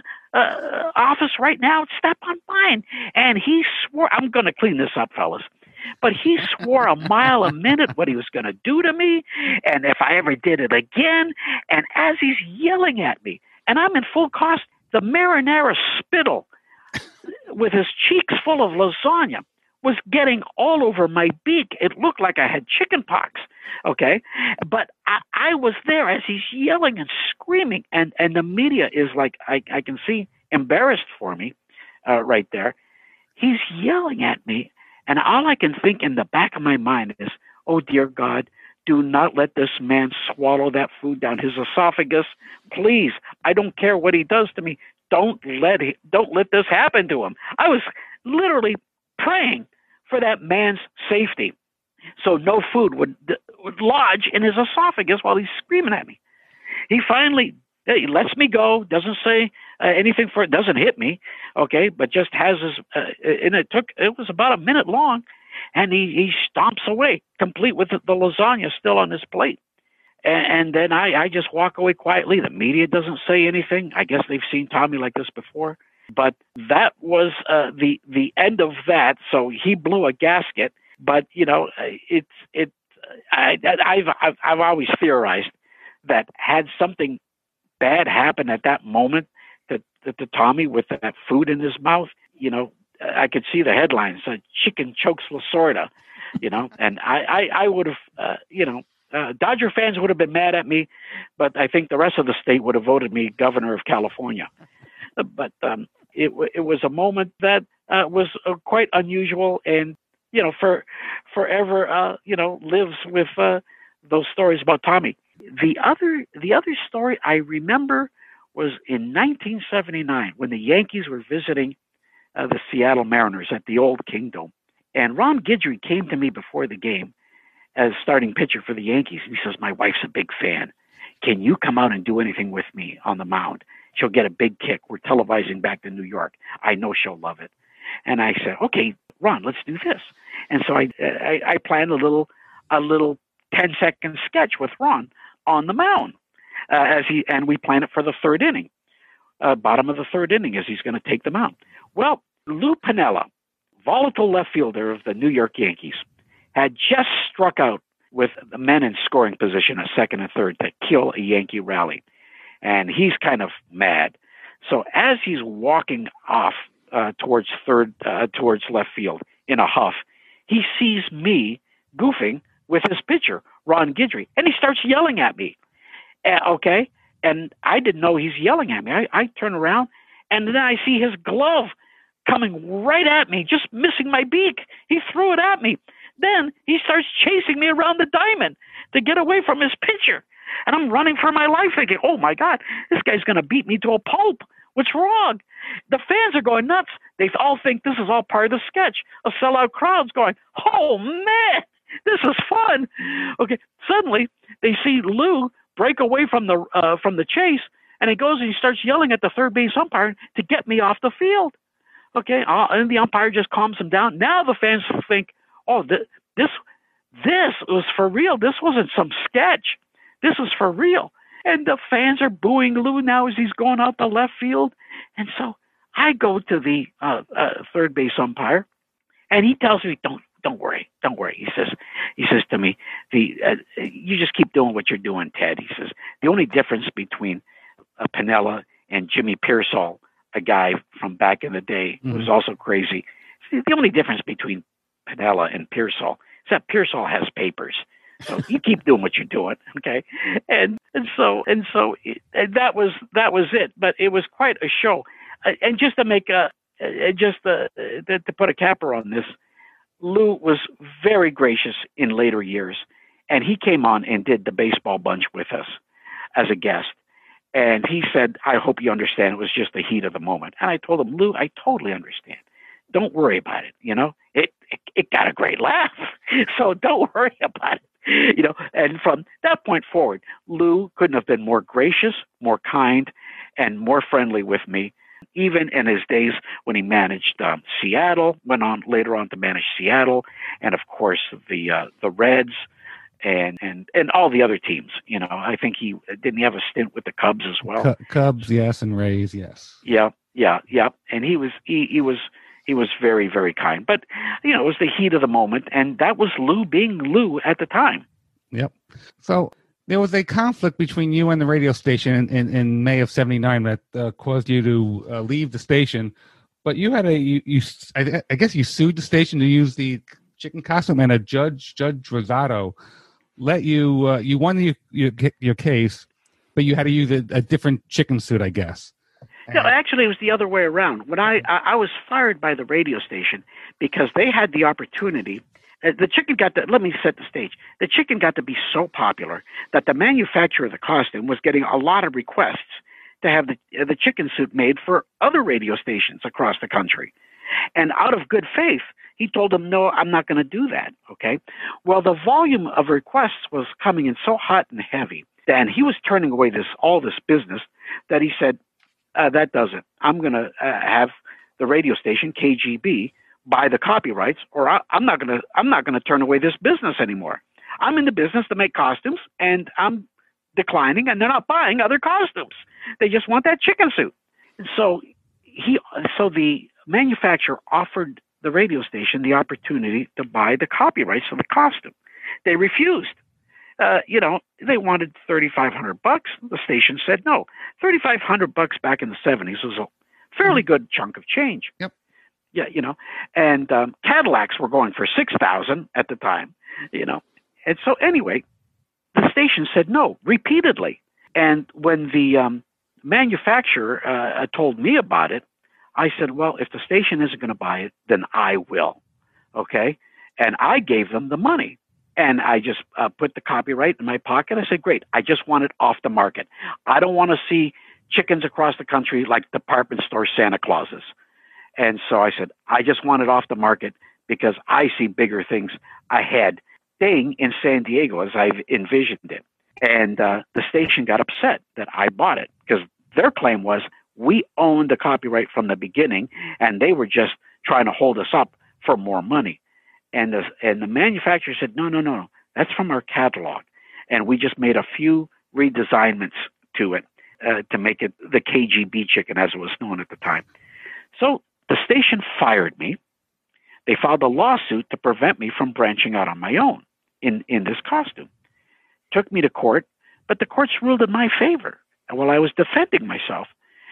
office right now and step on mine? And he swore, I'm going to clean this up, fellas, but he swore a mile a minute what he was going to do to me, and if I ever did it again. And as he's yelling at me, and I'm in full costume, the marinara spittle with his cheeks full of lasagna was getting all over my beak. It looked like I had chicken pox, okay? But I was there as he's yelling and screaming, and the media is like, I can see, embarrassed for me right there. He's yelling at me, and all I can think in the back of my mind is, oh, dear God, do not let this man swallow that food down his esophagus. Please, I don't care what he does to me. Don't let this happen to him. I was literally praying for that man's safety, so no food would lodge in his esophagus while he's screaming at me. He finally he lets me go, doesn't say anything for it, doesn't hit me, okay, but just has his, and it was about a minute long, and he stomps away, complete with the lasagna still on his plate. And then I just walk away quietly. The media doesn't say anything. I guess they've seen Tommy like this before. But that was the end of that. So he blew a gasket. But you know, I've always theorized that had something bad happen at that moment to Tommy with that food in his mouth, you know, I could see the headlines: "Chicken chokes Lasorda," you know, and I would have, you know. Dodger fans would have been mad at me, but I think the rest of the state would have voted me governor of California. But it was a moment that was quite unusual, and you know, forever, you know, lives with those stories about Tommy. The other story I remember was in 1979 when the Yankees were visiting the Seattle Mariners at the old Kingdome, and Ron Guidry came to me before the game as starting pitcher for the Yankees. And he says, "My wife's a big fan. Can you come out and do anything with me on the mound? She'll get a big kick. We're televising back to New York. I know she'll love it." And I said, "Okay, Ron, let's do this." And so I planned a little 10-second sketch with Ron on the mound and we planned it for the third inning, bottom of the third inning, as he's going to take the mound. Well, Lou Piniella, volatile left fielder of the New York Yankees, had just struck out with the men in scoring position at second and third to kill a Yankee rally. And he's kind of mad. So as he's walking off towards left field in a huff, he sees me goofing with his pitcher, Ron Guidry, and he starts yelling at me. Okay? And I didn't know he's yelling at me. I turn around, and then I see his glove coming right at me, just missing my beak. He threw it at me. Then he starts chasing me around the diamond to get away from his pitcher. And I'm running for my life thinking, oh, my God, this guy's going to beat me to a pulp. What's wrong? The fans are going nuts. They all think this is all part of the sketch. A sellout crowd's going, oh, man, this is fun. Okay, suddenly they see Lou break away from the chase, and he goes and he starts yelling at the third base umpire to get me off the field. Okay, and the umpire just calms him down. Now the fans think, oh, this was for real. This wasn't some sketch. This was for real. And the fans are booing Lou now as he's going out the left field. And so I go to the third base umpire, and he tells me, don't worry. He says to me, you just keep doing what you're doing, Ted. He says, the only difference between Piniella and Jimmy Pearsall, a guy from back in the day who was also crazy, the only difference between Piniella and Pearsall is that Pearsall has papers. So you keep doing what you're doing, okay? And that was it. But it was quite a show. And just to make to put a capper on this, Lou was very gracious in later years, and he came on and did the baseball bunch with us as a guest. And he said, I hope you understand it was just the heat of the moment. And I told him, Lou, I totally understand. Don't worry about it. You know, it got a great laugh. So don't worry about it. You know, and from that point forward, Lou couldn't have been more gracious, more kind, and more friendly with me. Even in his days when he managed Seattle, went on later on to manage Seattle, and of course the Reds and all the other teams. You know, I think he have a stint with the Cubs as well. Cubs, yes, and Rays, yes. Yeah. And he was very, very kind. But you know, it was the heat of the moment, and that was Lou being Lou at the time. Yep. So there was a conflict between you and the radio station in May of '79 that caused you to leave the station. But you had I guess you sued the station to use the chicken costume, and a Judge Rosado let you you won your case, but you had to use a different chicken suit, I guess. No, actually, it was the other way around. When I was fired by the radio station because they had the opportunity. The chicken let me set the stage. The chicken got to be so popular that the manufacturer of the costume was getting a lot of requests to have the chicken suit made for other radio stations across the country. And out of good faith, he told them, no, I'm not going to do that. Okay. Well, the volume of requests was coming in so hot and heavy, and he was turning away all this business that he said, that does it. I'm going to have the radio station, KGB, buy the copyrights, or I'm not going to turn away this business anymore. I'm in the business to make costumes, and I'm declining, and they're not buying other costumes. They just want that chicken suit. And so the manufacturer offered the radio station the opportunity to buy the copyrights of the costume. They refused. They wanted $3,500. The station said no. $3,500 back in the 70s was a fairly good chunk of change. Yep. Yeah, and Cadillacs were going for $6,000 at the time, And so anyway, the station said no repeatedly. And when the manufacturer told me about it, I said, well, if the station isn't going to buy it, then I will. Okay. And I gave them the money. And I just put the copyright in my pocket. I said, great. I just want it off the market. I don't want to see chickens across the country like department store Santa Clauses. And so I said, I just want it off the market because I see bigger things ahead, staying in San Diego as I've envisioned it. And the station got upset that I bought it because their claim was we owned the copyright from the beginning, and they were just trying to hold us up for more money. And the manufacturer said, no, that's from our catalog. And we just made a few redesignments to it to make it the KGB chicken as it was known at the time. So the station fired me. They filed a lawsuit to prevent me from branching out on my own in this costume. Took me to court, but the courts ruled in my favor while I was defending myself.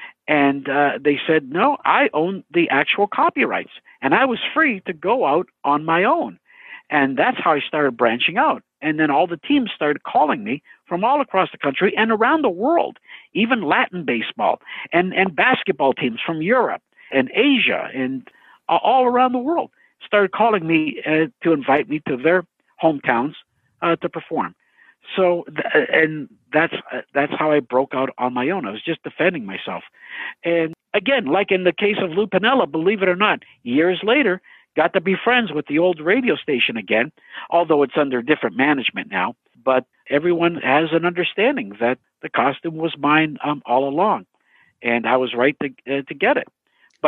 And they said, no, I own the actual copyrights, and I was free to go out on my own. And that's how I started branching out. And then all the teams started calling me from all across the country and around the world, even Latin baseball and basketball teams from Europe and Asia and all around the world started calling me to invite me to their hometowns to perform. So, and that's how I broke out on my own. I was just defending myself. And again, like in the case of Lou Piniella, believe it or not, years later, got to be friends with the old radio station again, although it's under different management now. But everyone has an understanding that the costume was mine all along, and I was right to get it. But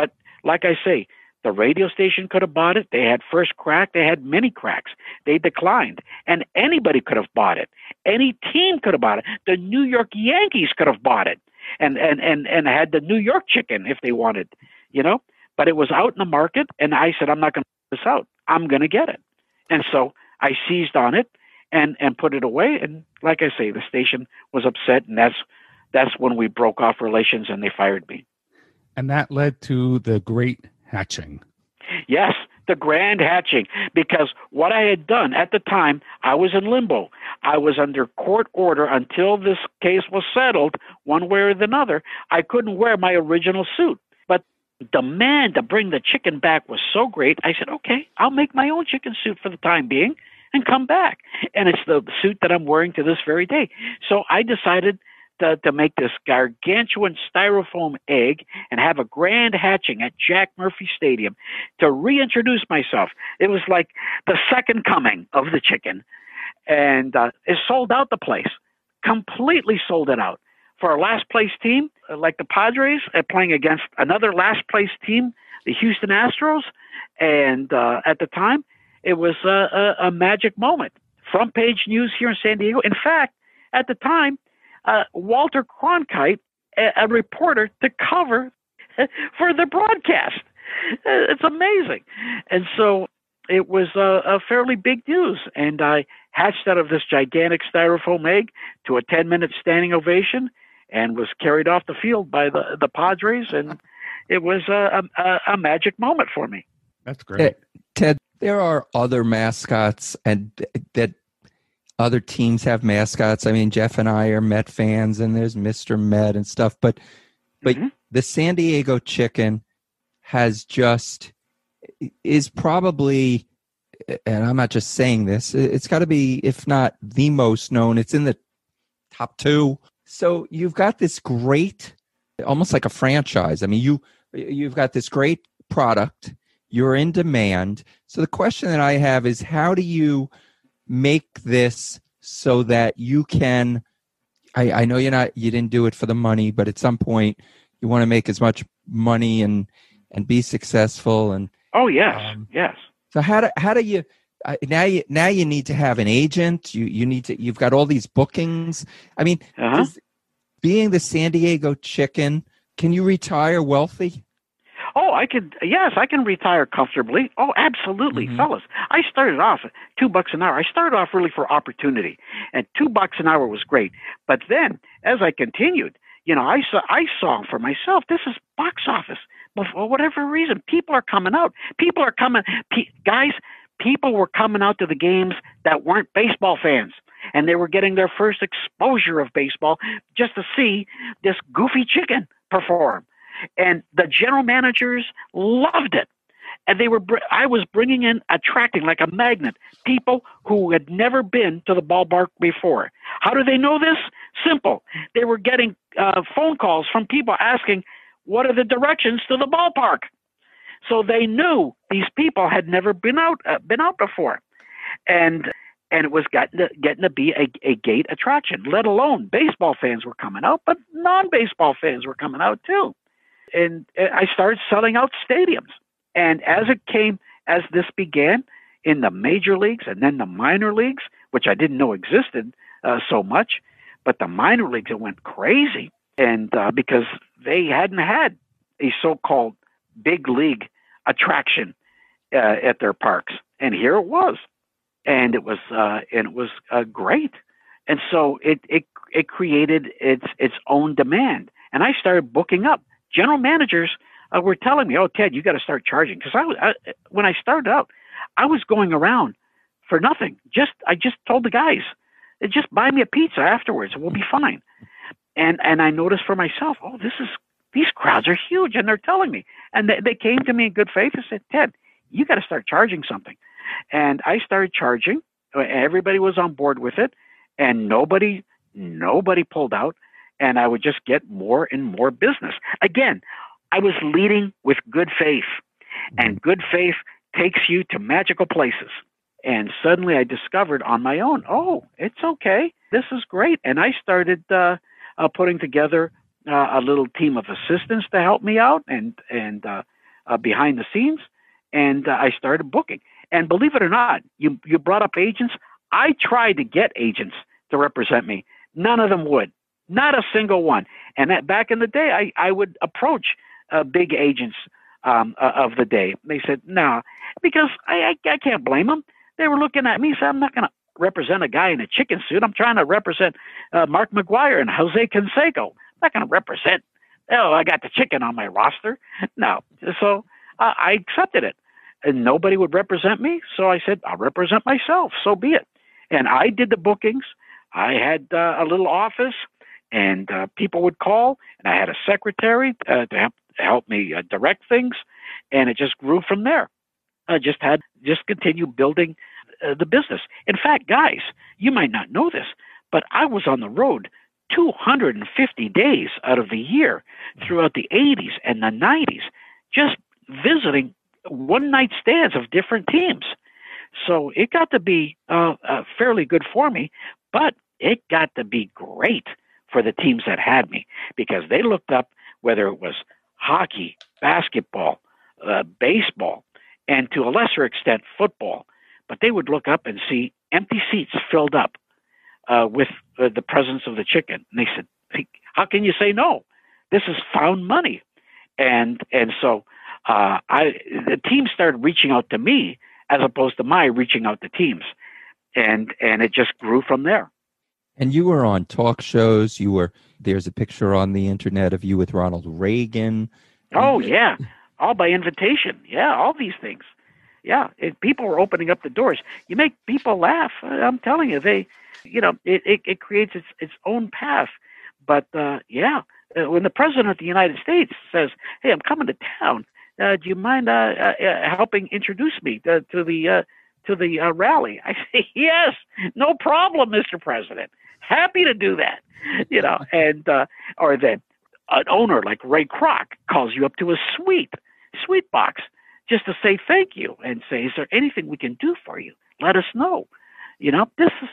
like I say, the radio station could have bought it. They had first crack. They had many cracks. They declined. And anybody could have bought it. Any team could have bought it. The New York Yankees could have bought it and had the New York chicken if they wanted, But it was out in the market, and I said, I'm not going to put this out. I'm going to get it. And so I seized on it and put it away. And like I say, the station was upset, and that's when we broke off relations and they fired me. And that led to the great hatching. Yes, the grand hatching, because what I had done at the time, I was in limbo. I was under court order until this case was settled one way or another. I couldn't wear my original suit. But the demand to bring the chicken back was so great, I said, okay, I'll make my own chicken suit for the time being and come back. And it's the suit that I'm wearing to this very day. So I decided to make this gargantuan styrofoam egg and have a grand hatching at Jack Murphy Stadium to reintroduce myself. It was like the second coming of the chicken. And it sold out the place, completely sold it out. For our last place team, like the Padres, playing against another last place team, the Houston Astros. And at the time, it was a magic moment. Front page news here in San Diego. In fact, at the time, Walter Cronkite, a reporter, to cover for the broadcast. It's amazing. And so it was a fairly big news. And I hatched out of this gigantic styrofoam egg to a 10-minute standing ovation and was carried off the field by the Padres. And it was a magic moment for me. That's great. Ted, there are other mascots and that other teams have mascots. I mean, Jeff and I are Met fans, and there's Mr. Met and stuff. But the San Diego Chicken is probably, and I'm not just saying this, it's got to be, if not the most known, it's in the top 2. So you've got this great, almost like a franchise. I mean, you've got this great product. You're in demand. So the question that I have is, how do you make this so that you can, I know you didn't do it for the money, but at some point you want to make as much money and be successful. And oh yes, yes. So how do you now you need to have an agent. You've got all these bookings. I mean, being the San Diego Chicken, can you retire wealthy? Oh, I can retire comfortably. Oh, absolutely, fellas. I started off at $2 an hour. I started off really for opportunity, and $2 an hour was great. But then, as I continued, I saw for myself, this is box office. But for whatever reason, people are coming out. People were coming out to the games that weren't baseball fans. And they were getting their first exposure of baseball just to see this goofy chicken perform. And the general managers loved it. And I was attracting like a magnet, people who had never been to the ballpark before. How do they know this? Simple. They were getting phone calls from people asking, what are the directions to the ballpark? So they knew these people had never been out before. And it was getting to be a gate attraction, let alone baseball fans were coming out, but non-baseball fans were coming out too. And I started selling out stadiums. And as this began in the major leagues and then the minor leagues, which I didn't know existed so much, but the minor leagues, it went crazy. And because they hadn't had a so-called big league attraction at their parks. And here it was. And it was great. And so it created its own demand. And I started booking up. General managers were telling me, "Oh, Ted, you got to start charging." Because when I started out, I was going around for nothing. I just told the guys, "Just buy me a pizza afterwards, and we'll be fine." And I noticed for myself, "Oh, these crowds are huge," and they're telling me. And they came to me in good faith and said, "Ted, you got to start charging something." And I started charging. Everybody was on board with it, and nobody pulled out. And I would just get more and more business. Again, I was leading with good faith, and good faith takes you to magical places. And suddenly I discovered on my own, oh, it's okay. This is great. And I started putting together a little team of assistants to help me out and behind the scenes, and I started booking. And believe it or not, you brought up agents. I tried to get agents to represent me. None of them would. Not a single one. And back in the day, I would approach big agents of the day. They said, no, because I can't blame them. They were looking at me and said, I'm not going to represent a guy in a chicken suit. I'm trying to represent Mark McGuire and Jose Canseco. I'm not going to represent, I got the chicken on my roster. No. So I accepted it. And nobody would represent me. So I said, I'll represent myself. So be it. And I did the bookings. I had a little office, and people would call, and I had a secretary to help me direct things, and it just grew from there. I just continue building the business. In fact, guys, you might not know this, but I was on the road 250 days out of the year throughout the 80s and the 90s, just visiting one-night stands of different teams. So it got to be fairly good for me, but it got to be great for the teams that had me, because they looked up, whether it was hockey, basketball, baseball, and to a lesser extent football, but they would look up and see empty seats filled up with the presence of the chicken. And they said, hey, how can you say no? This is found money. And so the team started reaching out to me as opposed to my reaching out to teams. And it just grew from there. And you were on talk shows. There's a picture on the internet of you with Ronald Reagan. Oh, yeah. All by invitation. Yeah, all these things. Yeah, people were opening up the doors. You make people laugh. I'm telling you, it creates its own path. But when the president of the United States says, "Hey, I'm coming to town. Do you mind helping introduce me to the rally?" I say, "Yes, no problem, Mr. President. Happy to do that." And or then an owner like Ray Kroc calls you up to a sweet box just to say thank you and say, "Is there anything we can do for you? Let us know." This is,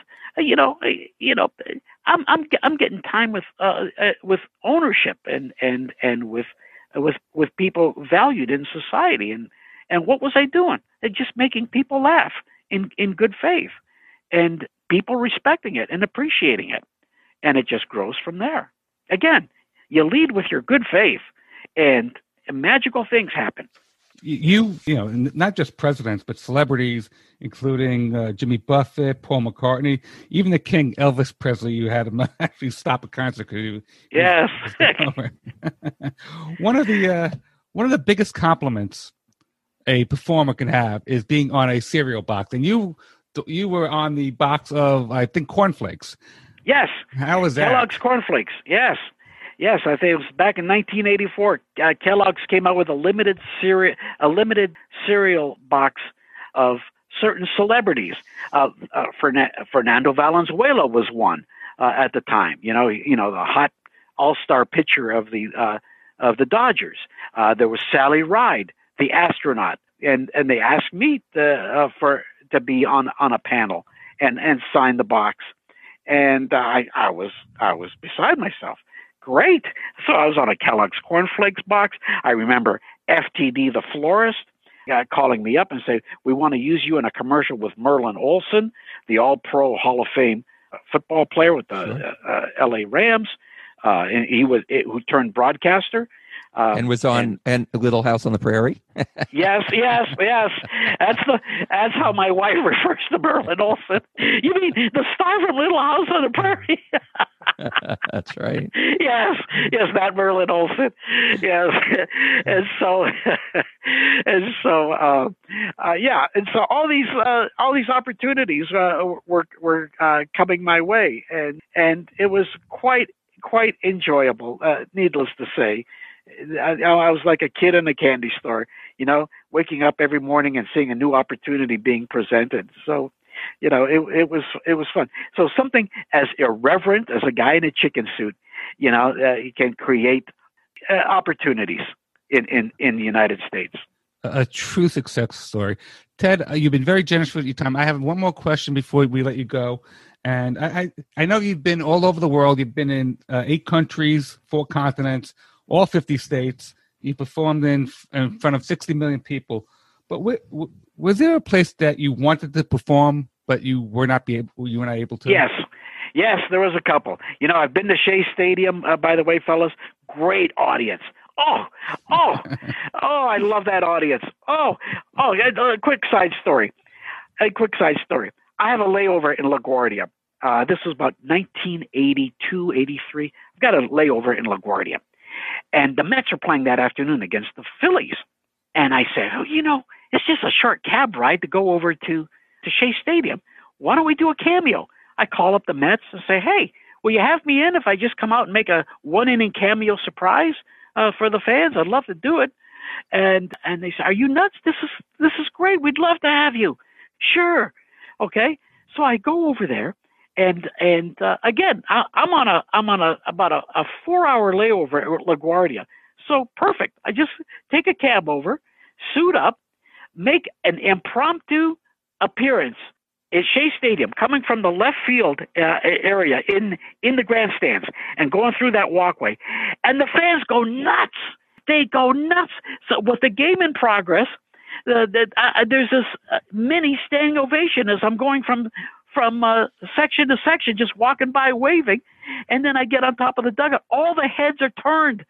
I'm getting time with ownership and with people valued in society. And what was I doing? Just making people laugh in good faith, and people respecting it and appreciating it. And it just grows from there. Again, you lead with your good faith, and magical things happen. You know, not just presidents, but celebrities, including Jimmy Buffett, Paul McCartney, even the King, Elvis Presley. You had him actually stop a concert. Yes. One of the biggest compliments a performer can have is being on a cereal box, and you were on the box of, I think, cornflakes. Yes. How was that? Kellogg's cornflakes. Yes. Yes, I think it was back in 1984. Kellogg's came out with a limited cereal box of certain celebrities. Fernando Valenzuela was one at the time. You know, the hot all-star pitcher of the Dodgers. There was Sally Ride, the astronaut, and they asked me to be on a panel and sign the box, and I was beside myself. Great. So I was on a Kellogg's cornflakes box. I remember FTD, the florist, calling me up and saying, "We want to use you in a commercial with Merlin Olsen, the All-Pro Hall of Fame football player with the LA Rams. And who turned broadcaster. And was on and Little House on the Prairie. Yes. That's how my wife refers to Merlin Olsen. You mean the star from Little House on the Prairie? That's right. Yes, that Merlin Olsen. Yes, and so all these opportunities were coming my way, and it was quite enjoyable. Needless to say. I was like a kid in a candy store, waking up every morning and seeing a new opportunity being presented. So, it was fun. So something as irreverent as a guy in a chicken suit, he can create opportunities in the United States. A true success story. Ted, you've been very generous with your time. I have one more question before we let you go. And I know you've been all over the world. You've been in 8 countries, 4 continents, all 50 states, you performed in front of 60 million people. But was there a place that you wanted to perform, but you were not able to? Yes, there was a couple. I've been to Shea Stadium, by the way, fellas. Great audience. Oh, I love that audience. A quick side story. I have a layover in LaGuardia. This was about 1982, 83. I've got a layover in LaGuardia. And the Mets are playing that afternoon against the Phillies. And I said, it's just a short cab ride to go over to Shea Stadium. Why don't we do a cameo? I call up the Mets and say, hey, will you have me in if I just come out and make a one-inning cameo surprise for the fans? I'd love to do it. And they say, are you nuts? This is great. We'd love to have you. Sure. Okay. So I go over there. And again, I'm on about a 4-hour layover at LaGuardia. So perfect. I just take a cab over, suit up, make an impromptu appearance at Shea Stadium, coming from the left field area in the grandstands and going through that walkway. And the fans go nuts. They go nuts. So with the game in progress, there's this mini standing ovation as I'm going from section to section, just walking by waving. And then I get on top of the dugout. All the heads are turned.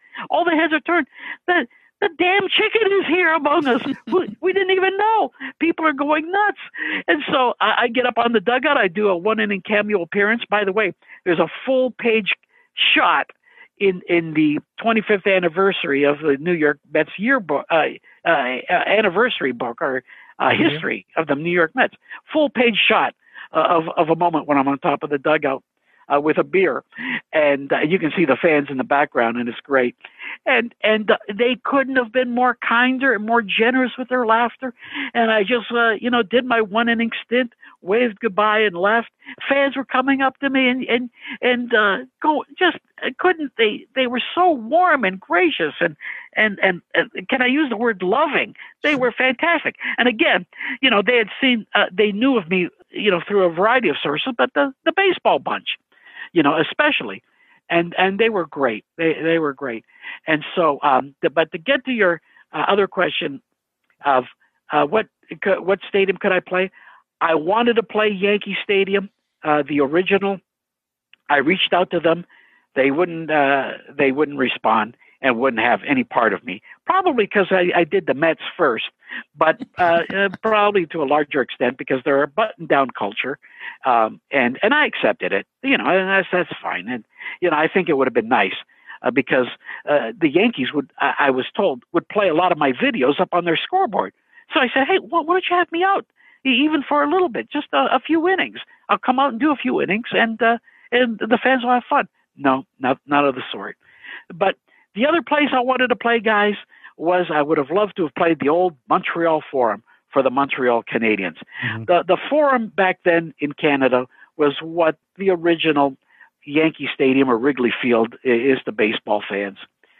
The damn chicken is here among us. We didn't even know. People are going nuts. And so I get up on the dugout. I do a one-inning cameo appearance. By the way, there's a full-page shot in the 25th anniversary of the New York Mets yearbook, anniversary book, or history of the New York Mets. Full-page shot of a moment when I'm on top of the dugout with a beer, and you can see the fans in the background, and it's great. And they couldn't have been more kinder and more generous with their laughter. And I just did my one-inning stint, waved goodbye, and left. Fans were coming up to me and couldn't they were so warm and gracious and can I use the word loving? They were fantastic. And again, they had seen they knew of me through a variety of sources, but the baseball bunch, especially, and they were great. They were great. And so, but to get to your other question of what stadium could I play? I wanted to play Yankee Stadium, the original. I reached out to them. They wouldn't respond and wouldn't have any part of me. Probably because I did the Mets first, but probably to a larger extent because they're a button-down culture, and I accepted it. And that's fine. And I think it would have been nice because the Yankees I was told, would play a lot of my videos up on their scoreboard. So I said, hey, why don't you have me out? Even for a little bit, just a few innings. I'll come out and do a few innings, and the fans will have fun. No, not of the sort. But the other place I wanted to play, guys, was I would have loved to have played the old Montreal Forum for the Montreal Canadiens. Mm-hmm. The Forum back then in Canada was what the original Yankee Stadium or Wrigley Field is to baseball fans,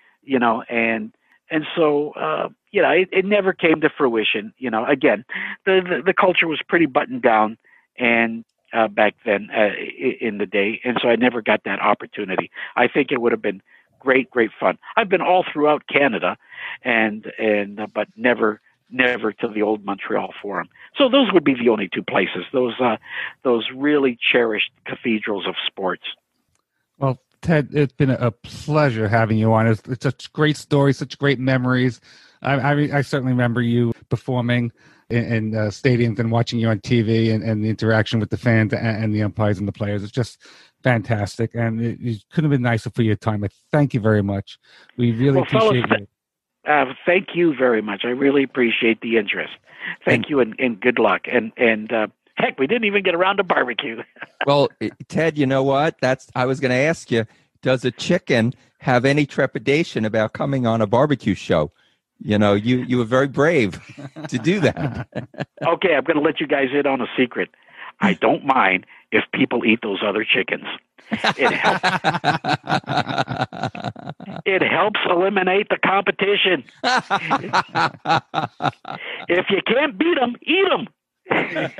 and so, it never came to fruition. Again, the culture was pretty buttoned down and back then in the day. And so I never got that opportunity. I think it would have been great fun. I've been all throughout Canada but never to the old Montreal Forum. So those would be the only two places, those really cherished cathedrals of sports. Well, Ted, it's been a pleasure having you on. It's such great stories, such great memories. I certainly remember you performing in stadiums and watching you on TV and the interaction with the fans and the umpires and the players. It's just fantastic. And it couldn't have been nicer for your time. I thank you very much. We really appreciate it. Thank you very much. I really appreciate the interest. Thank you and good luck. And heck, we didn't even get around to barbecue. Well, Ted, you know what? I was going to ask you, does a chicken have any trepidation about coming on a barbecue show? You were very brave to do that. Okay, I'm going to let you guys in on a secret. I don't mind if people eat those other chickens. It helps eliminate the competition. If you can't beat them, eat them. Think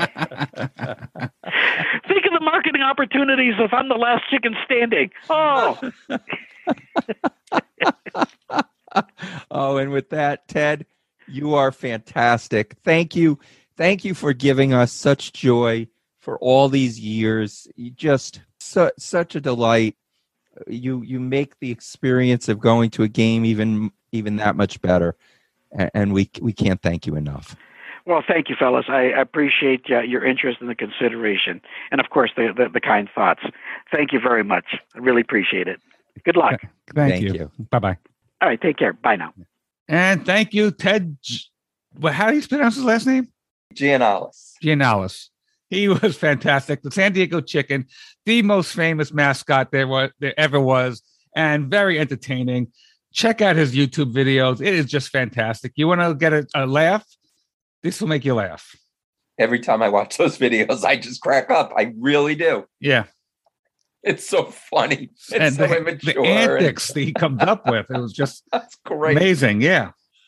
of the marketing opportunities if I'm the last chicken standing. Oh. And with that, Ted, you are fantastic. Thank you. Thank you for giving us such joy for all these years. You just such a delight. You make the experience of going to a game even that much better. And we can't thank you enough. Well, thank you, fellas. I appreciate your interest and the consideration, and of course the kind thoughts. Thank you very much. I really appreciate it. Good luck. Thank you. Bye-bye. All right, take care. Bye now. And thank you, Ted. Well, how do you pronounce his last name? Gianalis. He was fantastic. The San Diego Chicken, the most famous mascot there ever was, and very entertaining. Check out his YouTube videos. It is just fantastic. You want to get a laugh? This will make you laugh. Every time I watch those videos, I just crack up. I really do. Yeah. It's so funny. It's and so the immature. antics that he comes up with. It was just that's great. Amazing. Yeah.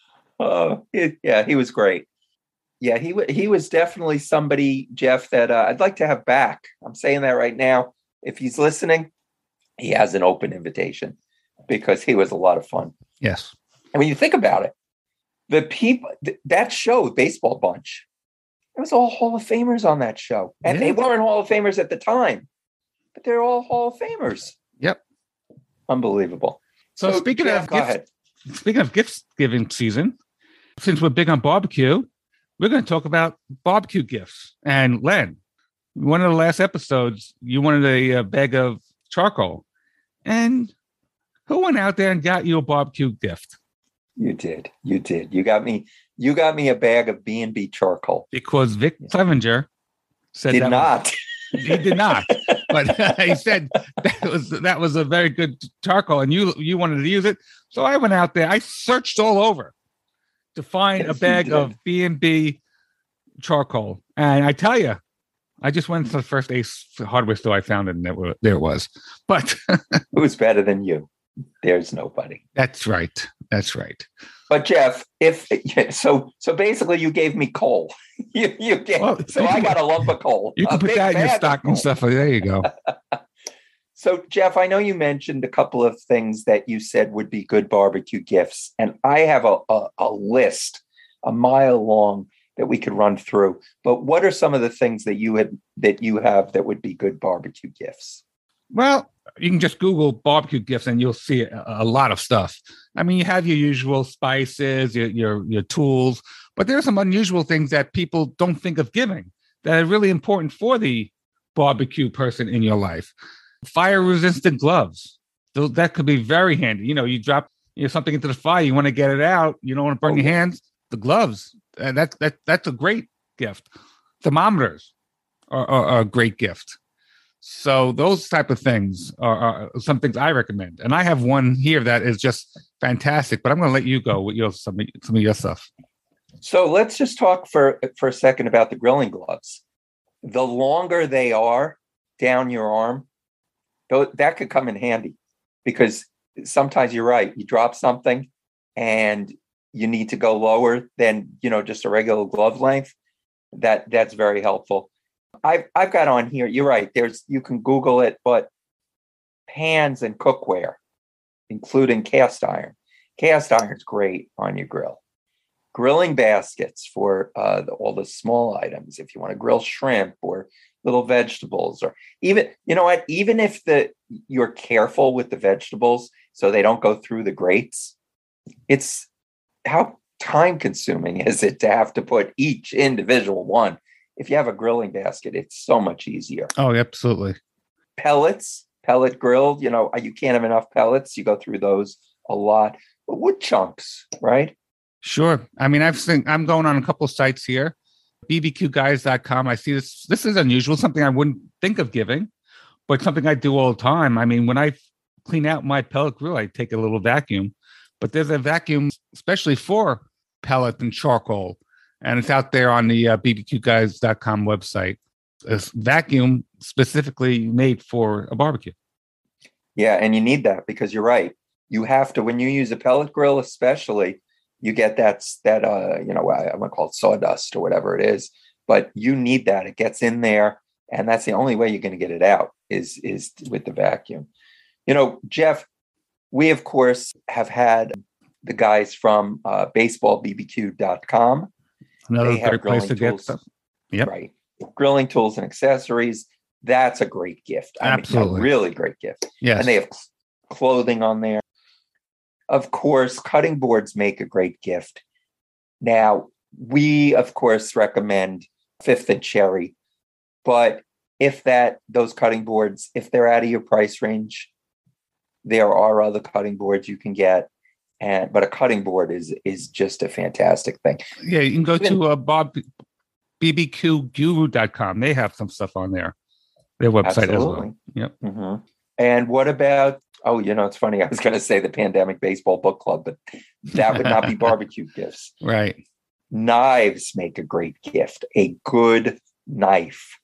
He was great. Yeah, he was definitely somebody, Jeff, that I'd like to have back. I'm saying that right now. If he's listening, he has an open invitation because he was a lot of fun. Yes. And when you think about it, the people, that show, Baseball Bunch, it was all Hall of Famers on that show. And they weren't Hall of Famers at the time, but they're all Hall of Famers. Yep. Unbelievable. So speaking of gift giving season, since we're big on barbecue, we're going to talk about barbecue gifts. And Len, one of the last episodes, you wanted a bag of charcoal. And who went out there and got you a barbecue gift? You did. You got me a bag of B&B charcoal. Because Vic Clevenger said he did not. But he said that was a very good charcoal, and you wanted to use it. So I went out there. I searched all over to find a bag of B&B charcoal. And I tell you, I just went to the first Ace hardware store I found, and there it was. But who's better than you? There's nobody. That's right. But Jeff, so basically you gave me coal. I got a lump of coal. You can put that in your stocking stuffer. There you go. So Jeff, I know you mentioned a couple of things that you said would be good barbecue gifts, and I have a list a mile long that we could run through. But what are some of the things that you have that would be good barbecue gifts? Well, you can just Google barbecue gifts and you'll see a lot of stuff. I mean, you have your usual spices, your tools, but there are some unusual things that people don't think of giving that are really important for the barbecue person in your life. Fire-resistant gloves. That could be very handy. You drop something into the fire, you want to get it out, you don't want to burn your hands. The gloves, that's a great gift. Thermometers are a great gift. So those type of things are some things I recommend. And I have one here that is just fantastic, but I'm going to let you go with some of your stuff. So let's just talk for a second about the grilling gloves. The longer they are down your arm, that could come in handy because sometimes you're right. You drop something and you need to go lower than, just a regular glove length. That's very helpful. I've got on here, you're right, you can Google it, but pans and cookware, including cast iron. Cast iron's great on your grill. Grilling baskets for all the small items, if you want to grill shrimp or little vegetables, or even, even if you're careful with the vegetables so they don't go through the grates, it's how time consuming is it to have to put each individual one. If you have a grilling basket, it's so much easier. Oh, absolutely. Pellet grill, you can't have enough pellets. You go through those a lot. But wood chunks, right? Sure. I mean, I'm going on a couple of sites here. bbqguys.com. I see this. This is unusual, something I wouldn't think of giving, but something I do all the time. I mean, when I clean out my pellet grill, I take a little vacuum, but there's a vacuum especially for pellet and charcoal. And it's out there on the bbqguys.com website. A vacuum specifically made for a barbecue. Yeah, and you need that because you're right. You have to, when you use a pellet grill especially, you get that I'm going to call it sawdust or whatever it is. But you need that. It gets in there. And that's the only way you're going to get it out is with the vacuum. Jeff, we, of course, have had the guys from baseballbbq.com. Another They have great place grilling to get tools. stuff. Yep. Right. Grilling tools and accessories. That's a great gift. Absolutely. A really great gift. Yes. And they have clothing on there. Of course, cutting boards make a great gift. Now, we, of course, recommend Fifth and Cherry. But if those cutting boards, if they're out of your price range, there are other cutting boards you can get. But a cutting board is just a fantastic thing. Yeah, you can go to bbqguru.com. They have some stuff on there. Their website as well. Yep. Mm-hmm. And what about, it's funny. I was going to say the Pandemic Baseball Book Club, but that would not be barbecue gifts. Right. Knives make a great gift. A good knife,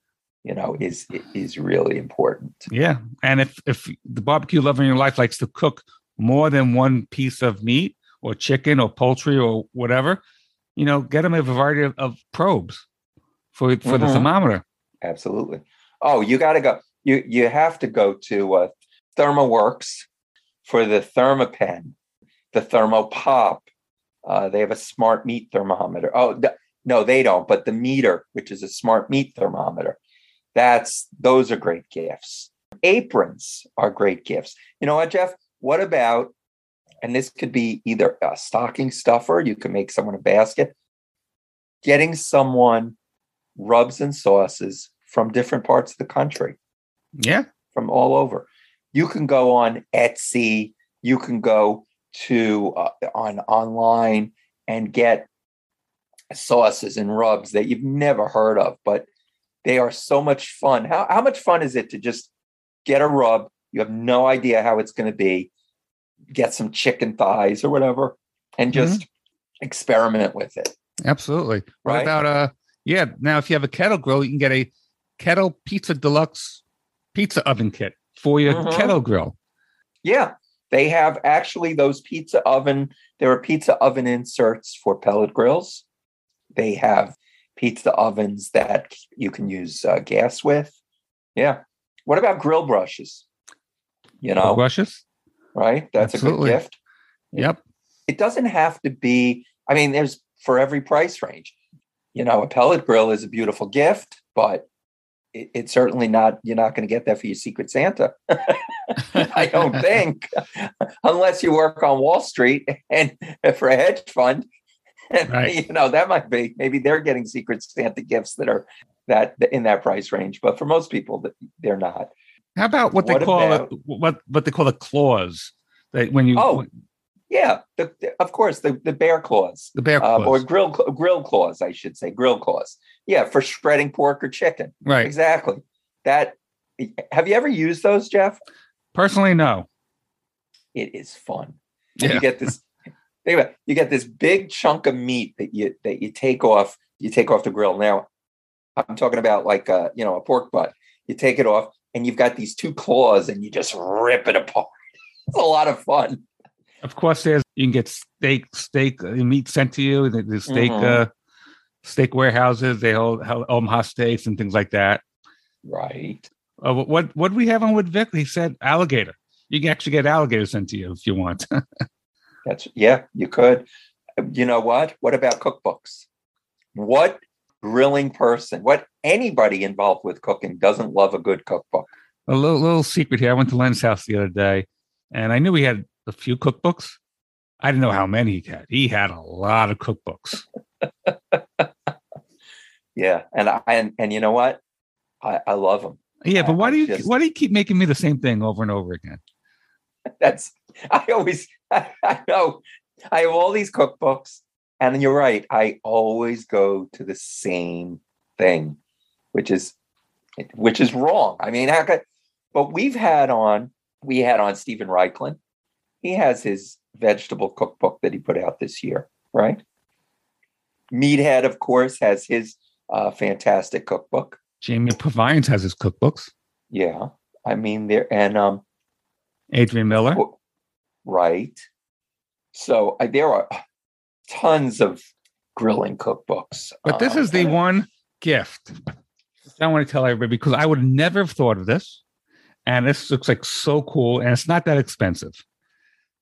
is really important. Yeah. And if the barbecue lover in your life likes to cook more than one piece of meat or chicken or poultry or whatever, get them a variety of probes for the thermometer. Absolutely. Oh, you got to go. You have to go to ThermoWorks for the ThermaPen, the ThermoPop. They have a smart meat thermometer. No, they don't. But the Meter, which is a smart meat thermometer, those are great gifts. Aprons are great gifts. You know what, Jeff? What about, and this could be either a stocking stuffer, you can make someone a basket, getting someone rubs and sauces from different parts of the country. Yeah. From all over. You can go on Etsy, you can go to online and get sauces and rubs that you've never heard of, but they are so much fun. How much fun is it to just get a rub? You have no idea how it's going to be. Get some chicken thighs or whatever, and just experiment with it. Absolutely. Right? What about now if you have a kettle grill, you can get a Kettle Pizza Deluxe pizza oven kit for your kettle grill. Yeah. They have actually those there are pizza oven inserts for pellet grills. They have pizza ovens that you can use gas with. Yeah. What about grill brushes? Grill brushes? Right? That's Absolutely. a good gift. Yep. It doesn't have to be, there's for every price range. A pellet grill is a beautiful gift, but it's certainly not, you're not going to get that for your Secret Santa. I don't think, unless you work on Wall Street and for a hedge fund. Right. That might be, maybe they're getting Secret Santa gifts that are in that price range, but for most people, they're not. How about what they call the claws? That when you of course the bear claws, or grill claws, I should say, grill claws. Yeah, for shredding pork or chicken. Right, exactly. Have you ever used those, Jeff? Personally, no. It is fun. Yeah. You get this. You get this big chunk of meat that you take off. You take off the grill. Now, I'm talking about like a pork butt. You take it off, and you've got these two claws, and you just rip it apart. It's a lot of fun. Of course, you can get steak meat sent to you. The steak warehouses, they hold Omaha steaks and things like that. Right. What do we have on with Vic? He said alligator. You can actually get alligator sent to you if you want. You could. You know what? What about cookbooks? What grilling person, what anybody involved with cooking doesn't love a good cookbook? A little secret here. I went to Len's house the other day, and I knew he had a few cookbooks. I didn't know how many he had. He had a lot of cookbooks. Yeah, and you know what? I love them. Yeah, but why do you keep making me the same thing over and over again? I know. I have all these cookbooks, and you're right. I always go to the same thing, which is wrong. How could? But we had on Stephen Reichlin. He has his vegetable cookbook that he put out this year, right? Meathead, of course, has his fantastic cookbook. Jamie Pavines has his cookbooks. Yeah, there and Adrian Miller, right? So there are tons of grilling cookbooks. But this is the one gift I want to tell everybody, because I would never have thought of this, and this looks like so cool, and it's not that expensive.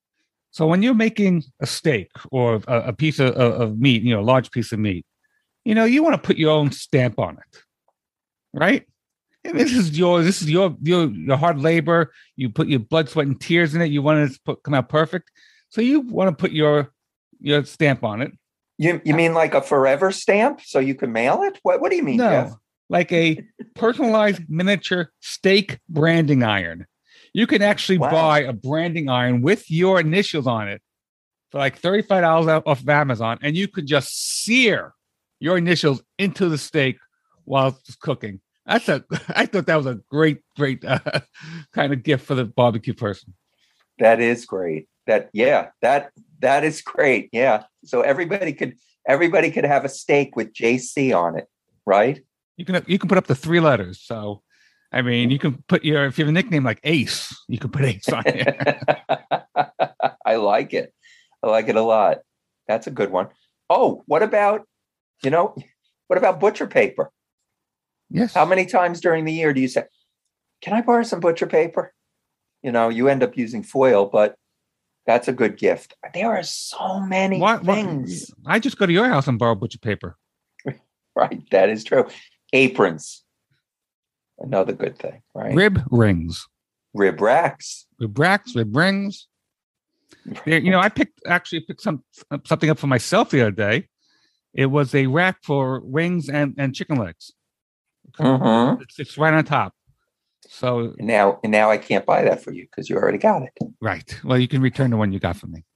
So when you're making a steak or a piece of meat, a large piece of meat, you want to put your own stamp on it, right? And this is yours. This is your hard labor. You put your blood, sweat, and tears in it. You want it to come out perfect. So you want to put your stamp on it. You mean like a forever stamp so you can mail it? What do you mean, No, Jeff? like a personalized miniature steak branding iron. You can actually buy a branding iron with your initials on it for like $35 off of Amazon, and you could just sear your initials into the steak while it's cooking. I thought that was a great kind of gift for the barbecue person. That is great. That is great. Yeah. So everybody could have a steak with JC on it, right? You can put up to 3 letters. So, I mean, you can put if you have a nickname like Ace, you can put Ace on it. I like it. I like it a lot. That's a good one. Oh, what about butcher paper? Yes. How many times during the year do you say, "Can I borrow some butcher paper?" You end up using foil, but that's a good gift. There are so many things. I just go to your house and borrow butcher paper. Right. That is true. Aprons. Another good thing, right? Rib rings. Rib racks. Rib rings. I picked something up for myself the other day. It was a rack for wings and chicken legs. Mm-hmm. It's right on top. So now I can't buy that for you because you already got it. Right. Well, you can return the one you got from me.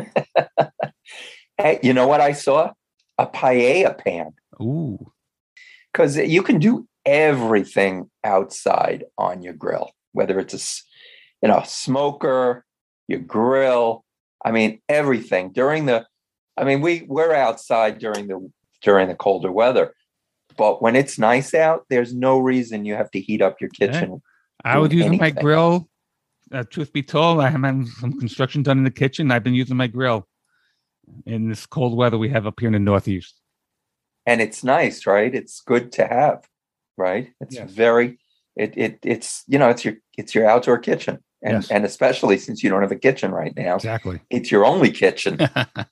Hey, you know what I saw? A paella pan. Ooh. Because you can do everything outside on your grill, whether it's a smoker, your grill. I mean, everything we're outside during the colder weather. But when it's nice out, there's no reason you have to heat up your kitchen. Okay. I would use my grill. Truth be told, I have had some construction done in the kitchen. I've been using my grill in this cold weather we have up here in the Northeast. And it's nice, right? It's good to have, right? It's it's your outdoor kitchen. And especially since you don't have a kitchen right now. Exactly. It's your only kitchen.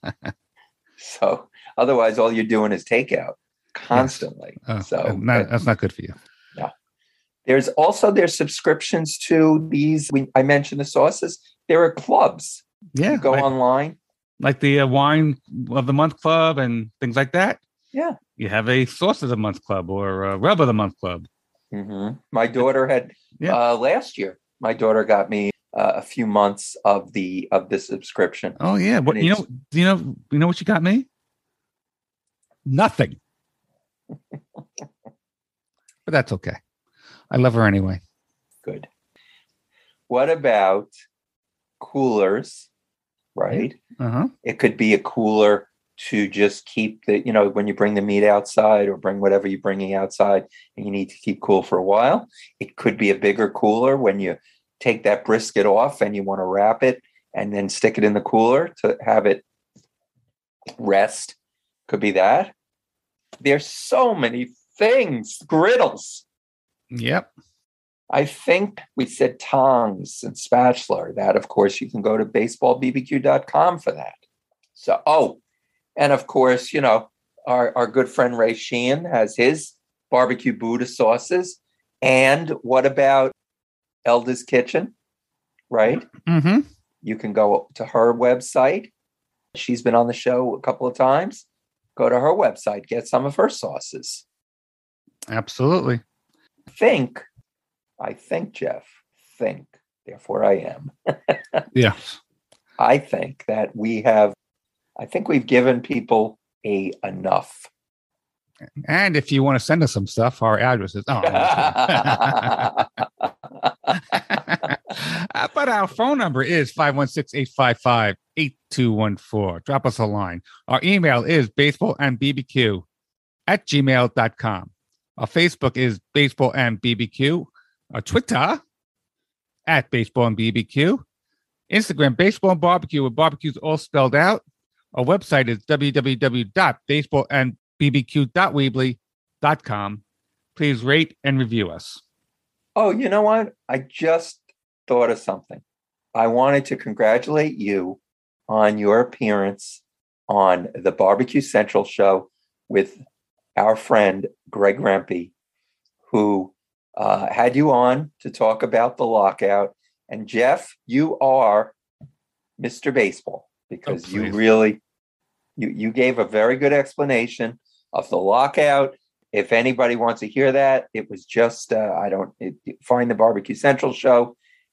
So otherwise all you're doing is takeout constantly. Yes. That's not good for you. No. There's subscriptions to these. I mentioned the sauces. There are clubs. Yeah. You go online. Like the Wine of the Month Club and things like that. Yeah. You have a Sauce of the Month Club or a Rub of the Month Club. Mm-hmm. My daughter had last year. My daughter got me a few months of the subscription. Oh yeah. What do you know what she got me? Nothing. But that's okay. I love her anyway. Good. What about coolers? Right. Uh-huh. It could be a cooler to just keep when you bring the meat outside or bring whatever you're bringing outside and you need to keep cool for a while. It could be a bigger cooler when you take that brisket off and you want to wrap it and then stick it in the cooler to have it rest. Could be that. There's so many things. Griddles. Yep. I think we said tongs and spatula. That, of course, you can go to baseballbbq.com for that. So, and of course, our good friend Ray Sheehan has his barbecue Buddha sauces. And what about Elda's Kitchen, right? Mm-hmm. You can go to her website. She's been on the show a couple of times. Go to her website, get some of her sauces. Absolutely. I think, Jeff, therefore I am. Yes. I think that we've given people enough. And if you want to send us some stuff, our address is but our phone number is 516-855-8214. Drop us a line. Our email is baseballandbbq@gmail.com. Our Facebook is Baseball and BBQ. Our Twitter @BaseballAndBBQ. Instagram, Baseball and Barbecue, with barbecues all spelled out. Our website is www.baseballandbbq.weebly.com. Please rate and review us. Oh, you know what? I just thought of something. I wanted to congratulate you on your appearance on the Barbecue Central show with our friend Greg Rempe, who had you on to talk about the lockout. And Jeff, you are Mr. Baseball, because you really, you gave a very good explanation of the lockout. If anybody wants to hear that, it was just, find the Barbecue Central show,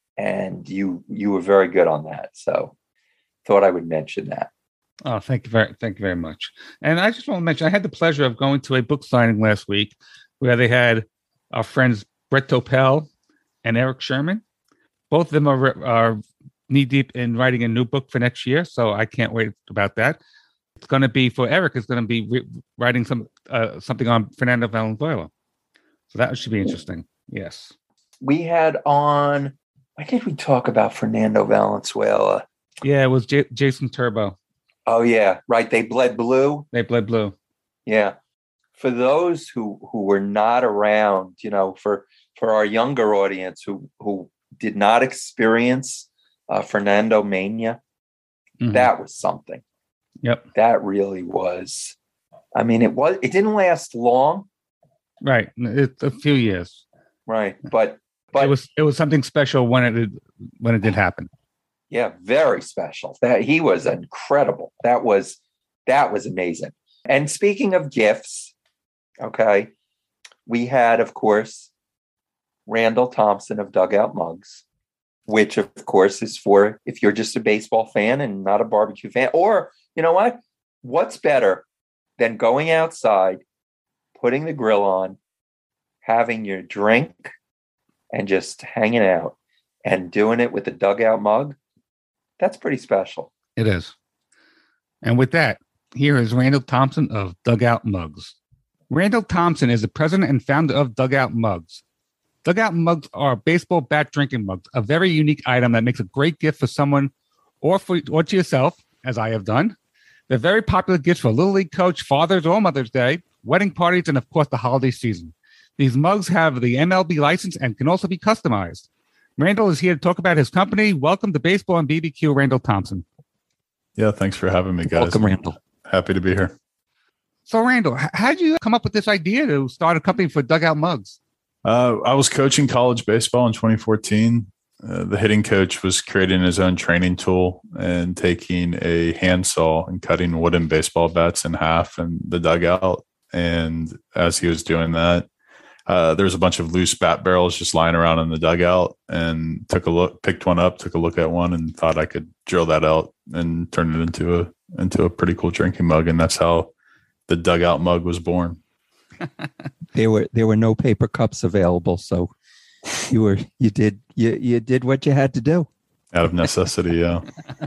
and you were very good on that. So thought I would mention that. Oh, thank you very much. And I just want to mention, I had the pleasure of going to a book signing last week where they had our friends Brett Topel and Eric Sherman. Both of them are knee deep in writing a new book for next year, so I can't wait about that. It's going to be, for Eric, it's going to be writing something on Fernando Valenzuela. So that should be interesting. Yes. We had on, when did we talk about Fernando Valenzuela? Yeah, it was Jason Turbo. Oh, yeah, right. They bled blue. Yeah. For those who were not around, for our younger audience who did not experience Fernando Mania, that was something. Yep. That really was. I mean, it didn't last long. Right. It's a few years. Right. But it was something special when it did happen. Yeah, very special. That he was incredible. That was amazing. And speaking of gifts, okay, we had, of course, Randall Thompson of Dugout Mugs, which of course is for if you're just a baseball fan and not a barbecue fan. Or, you know what? What's better than going outside, putting the grill on, having your drink, and just hanging out and doing it with a Dugout mug? That's pretty special. It is. And with that, here is Randall Thompson of Dugout Mugs. Randall Thompson is the president and founder of Dugout Mugs. Dugout Mugs are baseball bat drinking mugs, a very unique item that makes a great gift for someone or to yourself, as I have done. They're very popular gifts for Little League coach, Father's or Mother's Day, wedding parties, and of course the holiday season. These mugs have the MLB license and can also be customized. Randall is here to talk about his company. Welcome to Baseball and BBQ, Randall Thompson. Yeah, thanks for having me, guys. Welcome, Randall. Happy to be here. So, Randall, how did you come up with this idea to start a company for Dugout Mugs? I was coaching college baseball in 2014. The hitting coach was creating his own training tool and taking a handsaw and cutting wooden baseball bats in half in the dugout. And as he was doing that, there was a bunch of loose bat barrels just lying around in the dugout, and picked one up, took a look at one, and thought I could drill that out and turn it into a pretty cool drinking mug. And that's how the Dugout Mug was born. There were no paper cups available, so you did what you had to do out of necessity. Yeah.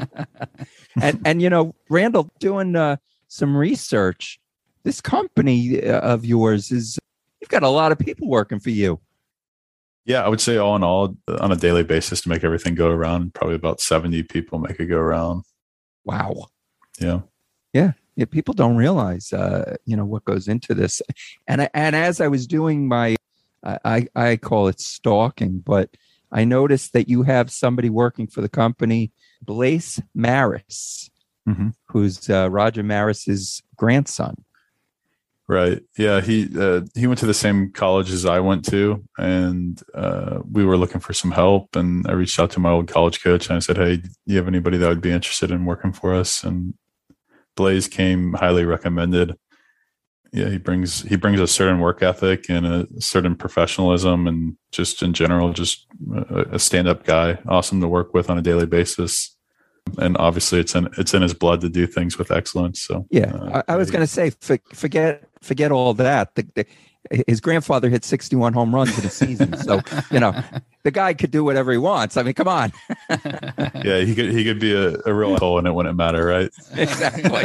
and Randall, doing some research, this company of yours you've got a lot of people working for you. Yeah, I would say all in all, on a daily basis to make everything go around, probably about 70 people make it go around. Wow. Yeah. Yeah. Yeah, people don't realize, what goes into this. And as I was doing my, I call it stalking, but I noticed that you have somebody working for the company, Blaise Maris, who's Roger Maris's grandson. Right. Yeah. He went to the same college as I went to, and we were looking for some help. And I reached out to my old college coach and I said, "Hey, do you have anybody that would be interested in working for us?" And Blaise came highly recommended. Yeah, he brings a certain work ethic and a certain professionalism, and just in general, just a stand-up guy, awesome to work with on a daily basis. And obviously, it's in his blood to do things with excellence. So yeah, I was going to say, forget all that. His grandfather hit 61 home runs in a season, so the guy could do whatever he wants. I mean, come on. Yeah, he could be a real asshole, and it wouldn't matter, right? Exactly.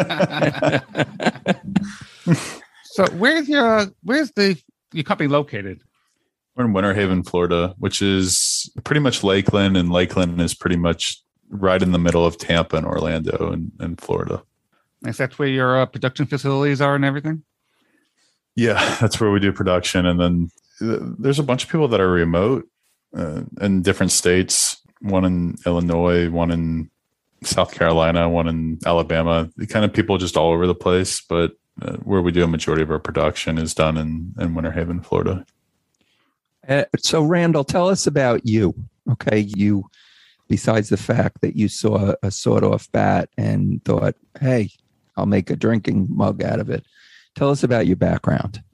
So where's your company located? We're in Winter Haven, Florida, which is pretty much Lakeland, and Lakeland is pretty much right in the middle of Tampa and Orlando and Florida. Is that where your production facilities are and everything? Yeah, that's where we do production. And then there's a bunch of people that are remote in different states, one in Illinois, one in South Carolina, one in Alabama. The kind of people just all over the place, but where we do a majority of our production is done in Winter Haven, Florida. So Randall, tell us about you. Okay. You, besides the fact that you saw a sawed-off bat and thought, hey, I'll make a drinking mug out of it. Tell us about your background.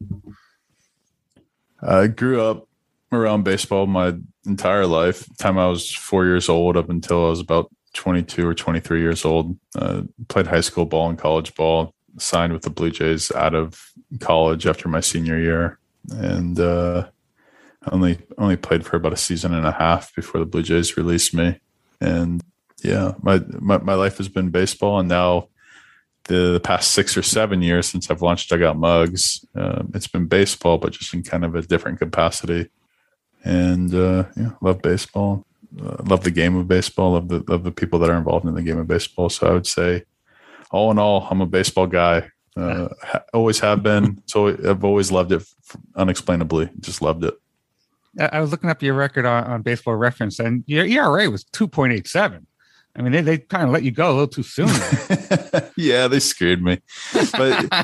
I grew up around baseball my entire life. Time I was 4 years old up until I was about 22 or 23 years old. Played high school ball and college ball. Signed with the Blue Jays out of college after my senior year, and only played for about a season and a half before the Blue Jays released me. And yeah, my life has been baseball, and now the past 6 or 7 years since I've launched Dugout Mugs, it's been baseball, but just in kind of a different capacity. And love baseball, love the game of baseball, love the people that are involved in the game of baseball. So I would say, all in all, I'm a baseball guy. Always have been. So I've always loved it unexplainably. Just loved it. I was looking up your record on Baseball Reference, and your ERA was 2.87. I mean, they kind of let you go a little too soon. Yeah, they screwed me. But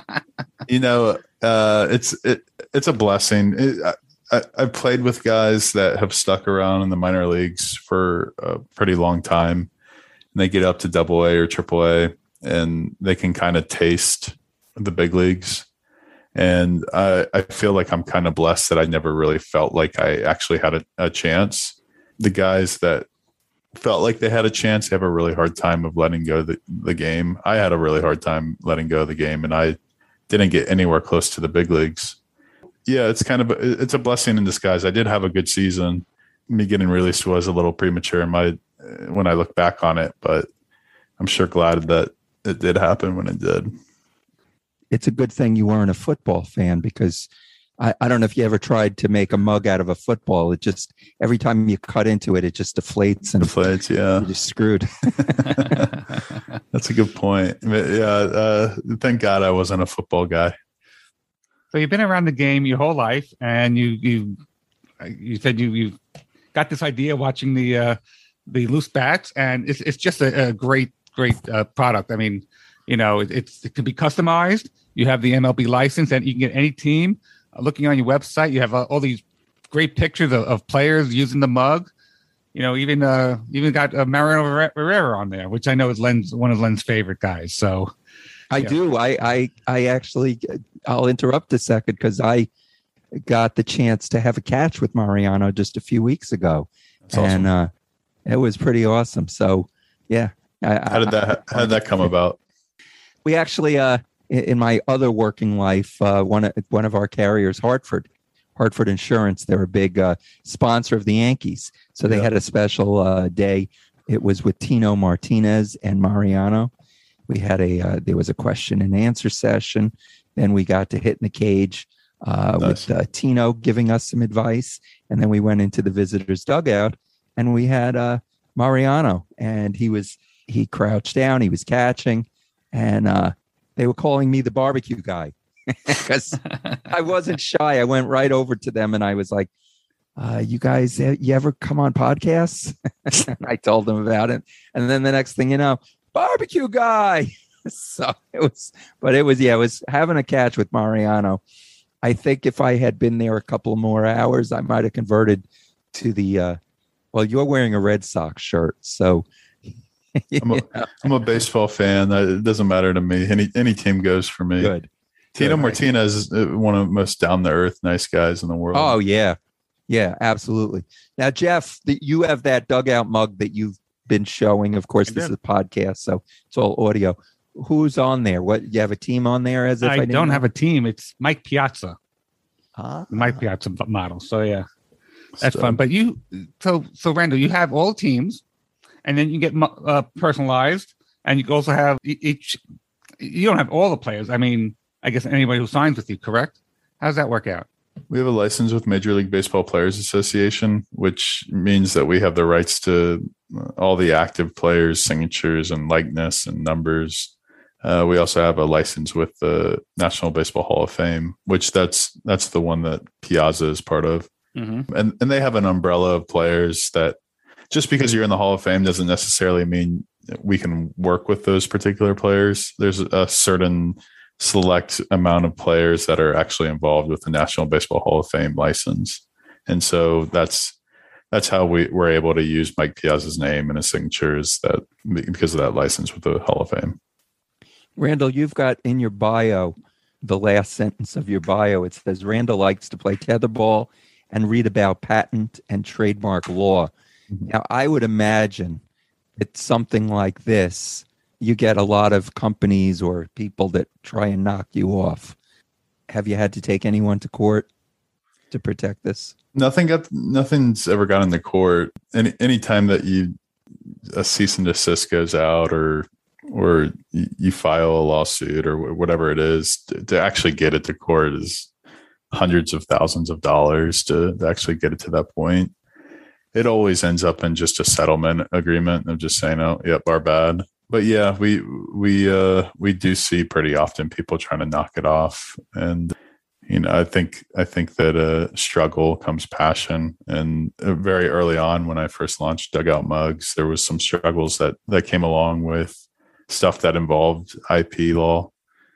it's a blessing. I've played with guys that have stuck around in the minor leagues for a pretty long time, and they get up to AA or AAA, and they can kind of taste the big leagues. And I feel like I'm kind of blessed that I never really felt like I actually had a chance. The guys that felt like they had a chance have a really hard time of letting go the game. I had a really hard time letting go of the game, and I didn't get anywhere close to the big leagues. Yeah, it's a blessing in disguise. I did have a good season. Me getting released was a little premature when I look back on it, but I'm sure glad that it did happen when it did. It's a good thing you weren't a football fan, because I don't know if you ever tried to make a mug out of a football. It just, every time you cut into it, it just deflates. Yeah. You're just screwed. That's a good point. Yeah. Thank God I wasn't a football guy. So you've been around the game your whole life, and you said you got this idea watching the loose bats, and it's just a great product. I mean, it can be customized. You have the MLB license, and you can get any team. Looking on your website, you have all these great pictures of players using the mug. Even got Mariano Rivera on there, which I know is one of Len's favorite guys. So I do. I actually, I'll interrupt a second, because I got the chance to have a catch with Mariano just a few weeks ago. That's awesome. And it was pretty awesome. So yeah. How did that come about? We actually, in my other working life, one of our carriers, Hartford Insurance, they're a big sponsor of the Yankees. So they had a special day. It was with Tino Martinez and Mariano. We had there was a question and answer session. Then we got to hit in the cage with Tino giving us some advice. And then we went into the visitors' dugout, and we had Mariano, and he crouched down, he was catching, and they were calling me the barbecue guy, because I wasn't shy. I went right over to them, and I was like, you guys, you ever come on podcasts? And I told them about it. And then the next thing you know, barbecue guy. So it was having a catch with Mariano. I think if I had been there a couple more hours, I might have converted to the, you're wearing a Red Sox shirt. So I'm a baseball fan. It doesn't matter to me. Any team goes for me. Good. Tino Martinez is one of the most down to earth, nice guys in the world. Oh yeah. Yeah, absolutely. Now, Jeff, you have that dugout mug that you've been showing. Of course, this is a podcast, so it's all audio. Who's on there? You have a team on there? As if I don't have a team. It's Mike Piazza. Mike Ah. Piazza model. So yeah, that's fun. But so Randall, you have all teams, and then you get personalized, and you also have each. You don't have all the players. I mean, I guess anybody who signs with you, correct? How does that work out? We have a license with Major League Baseball Players Association, which means that we have the rights to all the active players' signatures and likeness and numbers. We also have a license with the National Baseball Hall of Fame, which that's the one that Piazza is part of. Mm-hmm. And they have an umbrella of players that just because you're in the Hall of Fame doesn't necessarily mean we can work with those particular players. There's a certain select amount of players that are actually involved with the National Baseball Hall of Fame license. And so that's how we were able to use Mike Piazza's name and his signatures because of that license with the Hall of Fame. Randall, you've got in your bio, the last sentence of your bio, it says Randall likes to play tetherball and read about patent and trademark law. Mm-hmm. Now, I would imagine it's something like this. You get a lot of companies or people that try and knock you off. Have you had to take anyone to court to protect this? Nothing's ever gotten to court. Any time that a cease and desist goes out or you file a lawsuit or whatever it is, to actually get it to court is hundreds of thousands of dollars to actually get it to that point. It always ends up in just a settlement agreement of just saying, "Oh, yep, our bad." But yeah, we do see pretty often people trying to knock it off, and I think that struggle comes passion. And very early on, when I first launched Dugout Mugs, there was some struggles that came along with stuff that involved IP law,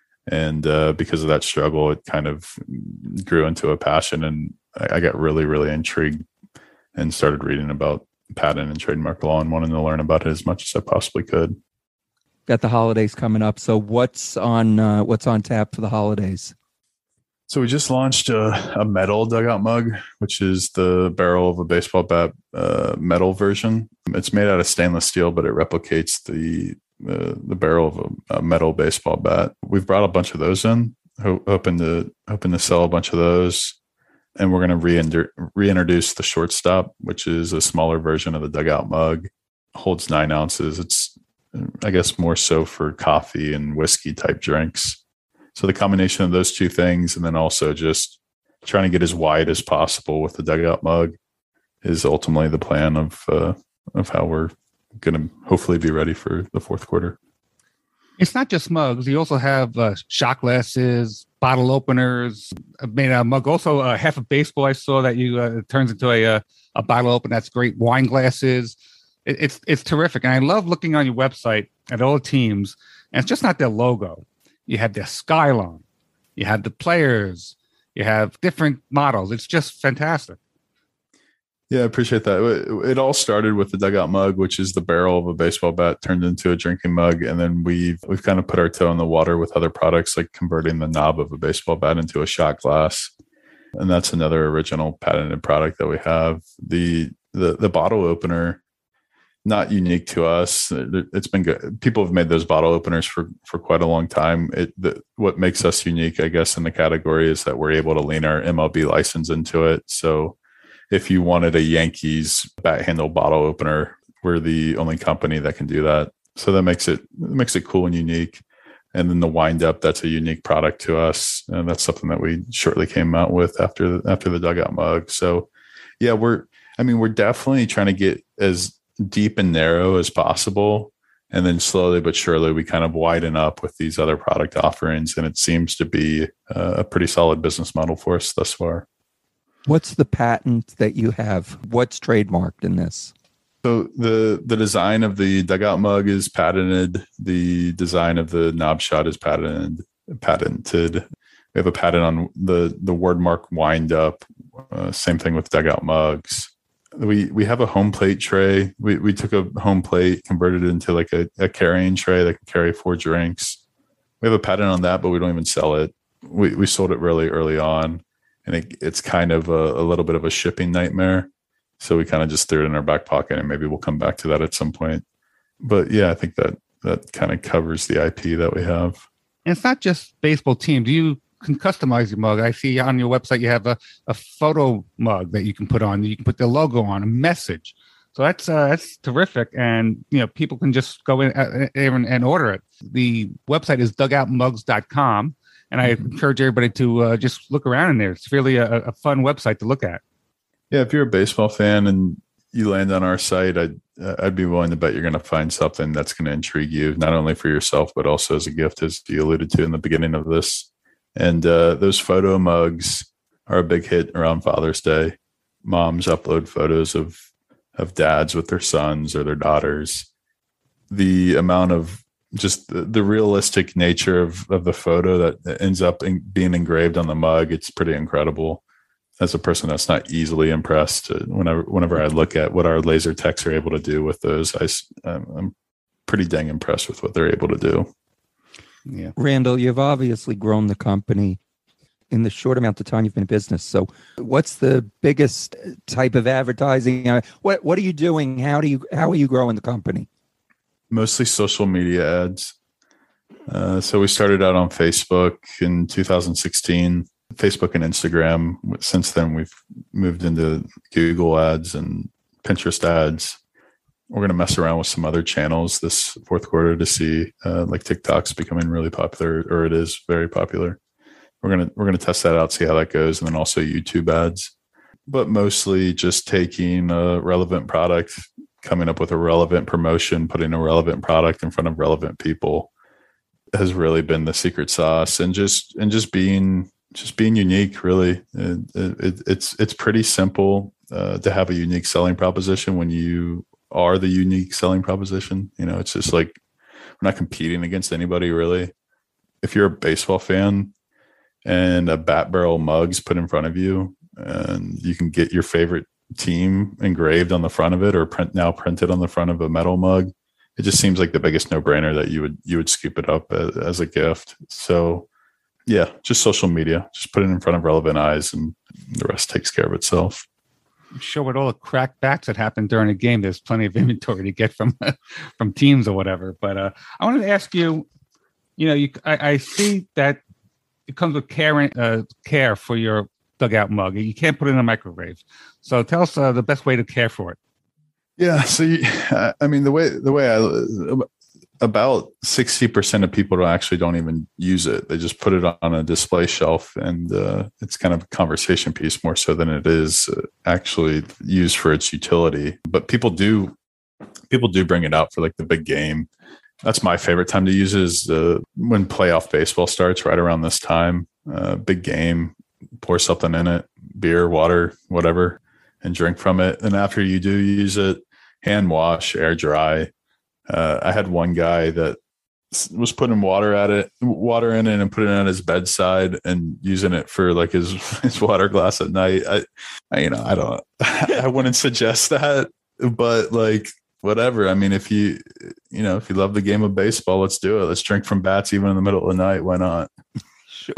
and because of that struggle, it kind of grew into a passion, and I got really, really intrigued and started reading about patent and trademark law and wanting to learn about it as much as I possibly could. Got the holidays coming up. So what's on tap for the holidays? So we just launched a metal dugout mug, which is the barrel of a baseball bat metal version. It's made out of stainless steel, but it replicates the barrel of a metal baseball bat. We've brought a bunch of those in, hoping to sell a bunch of those. And we're going to reintroduce the shortstop, which is a smaller version of the dugout mug. Holds 9 ounces. It's, I guess, more so for coffee and whiskey type drinks. So the combination of those two things, and then also just trying to get as wide as possible with the dugout mug, is ultimately the plan of how we're going to hopefully be ready for the fourth quarter. It's not just mugs. You also have shot glasses, bottle openers, made a mug. Also, half of baseball I saw that you turns into a bottle opener. That's great. Wine glasses. It's terrific. And I love looking on your website at all the teams. And it's just not their logo. You have their skyline. You have the players. You have different models. It's just fantastic. Yeah, I appreciate that. It all started with the dugout mug, which is the barrel of a baseball bat turned into a drinking mug. And then we've kind of put our toe in the water with other products, like converting the knob of a baseball bat into a shot glass. And that's another original patented product that we have. The bottle opener, not unique to us. It's been good. People have made those bottle openers for quite a long time. What makes us unique, I guess, in the category is that we're able to lean our MLB license into it. So if you wanted a Yankees bat handle bottle opener, we're the only company that can do that. So that makes it cool and unique. And then the wind up, that's a unique product to us. And that's something that we shortly came out with after the dugout mug. So yeah, we're definitely trying to get as deep and narrow as possible. And then slowly but surely we kind of widen up with these other product offerings. And it seems to be a pretty solid business model for us thus far. What's the patent that you have? What's trademarked in this? So the design of the dugout mug is patented. The design of the knob shot is patented. We have a patent on the word mark wind up. Same thing with dugout mugs. We have a home plate tray. We took a home plate, converted it into like a carrying tray that can carry 4 drinks. We have a patent on that, but we don't even sell it. We sold it really early on. And it's kind of a little bit of a shipping nightmare. So we kind of just threw it in our back pocket, and maybe we'll come back to that at some point. But yeah, I think that kind of covers the IP that we have. And it's not just baseball teams. You can customize your mug. I see on your website you have a photo mug that you can put on. You can put the logo on, a message. So that's terrific. And people can just go in and order it. The website is dugoutmugs.com. And I encourage everybody to just look around in there. It's really a fun website to look at. Yeah, if you're a baseball fan and you land on our site, I'd be willing to bet you're going to find something that's going to intrigue you, not only for yourself, but also as a gift, as you alluded to in the beginning of this. And those photo mugs are a big hit around Father's Day. Moms upload photos of dads with their sons or their daughters. the amount of just the realistic nature of the photo that ends up being engraved on the mug, it's pretty incredible. As a person that's not easily impressed, whenever I look at what our laser techs are able to do with those, I'm pretty dang impressed with what they're able to do. Yeah, Randall, you've obviously grown the company in the short amount of time you've been in business. So, what's the biggest type of advertising? What are you doing? How are you growing the company? Mostly social media ads. So we started out on Facebook in 2016, Facebook and Instagram. Since then, we've moved into Google ads and Pinterest ads. We're going to mess around with some other channels this fourth quarter to see like TikTok's becoming really popular, or it is very popular. We're going to test that out, see how that goes. And then also YouTube ads, but mostly just taking a relevant product, coming up with a relevant promotion, putting a relevant product in front of relevant people has really been the secret sauce, and just being unique. Really, it's pretty simple to have a unique selling proposition when you are the unique selling proposition. It's just like we're not competing against anybody really. If you're a baseball fan and a Bat Barrel mug's put in front of you, and you can get your favorite team engraved on the front of it, or printed on the front of a metal mug, it just seems like the biggest no-brainer that you would scoop it up as a gift. So yeah, just social media, just put it in front of relevant eyes, and the rest takes care of itself. I'm sure with all the cracked bats that happen during a game, there's plenty of inventory to get from teams or whatever. But I wanted to ask you, I see that it comes with care for your dugout mug. You can't put it in a microwave. So tell us the best way to care for it. Yeah. So, the way about 60% of people don't even use it. They just put it on a display shelf, and it's kind of a conversation piece more so than it is actually used for its utility. But people do bring it out for like the big game. That's my favorite time to use it, is when playoff baseball starts right around this time. Big game, pour something in it, beer, water, whatever, and drink from it. And after you do use it, hand wash, air dry. I had one guy that was putting water in it and putting it on his bedside and using it for like his water glass at night. I wouldn't suggest that, but like, whatever. If you love the game of baseball, let's do it. Let's drink from bats even in the middle of the night. Why not? Sure.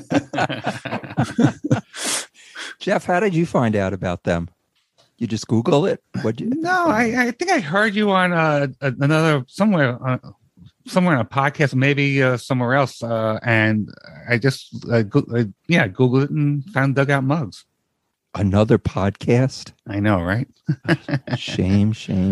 Jeff, how did you find out about them? You just Google it? No, I think I heard you on somewhere on a podcast, maybe somewhere else, and I just Googled it and found Dugout Mugs. Another podcast? I know, right? Shame.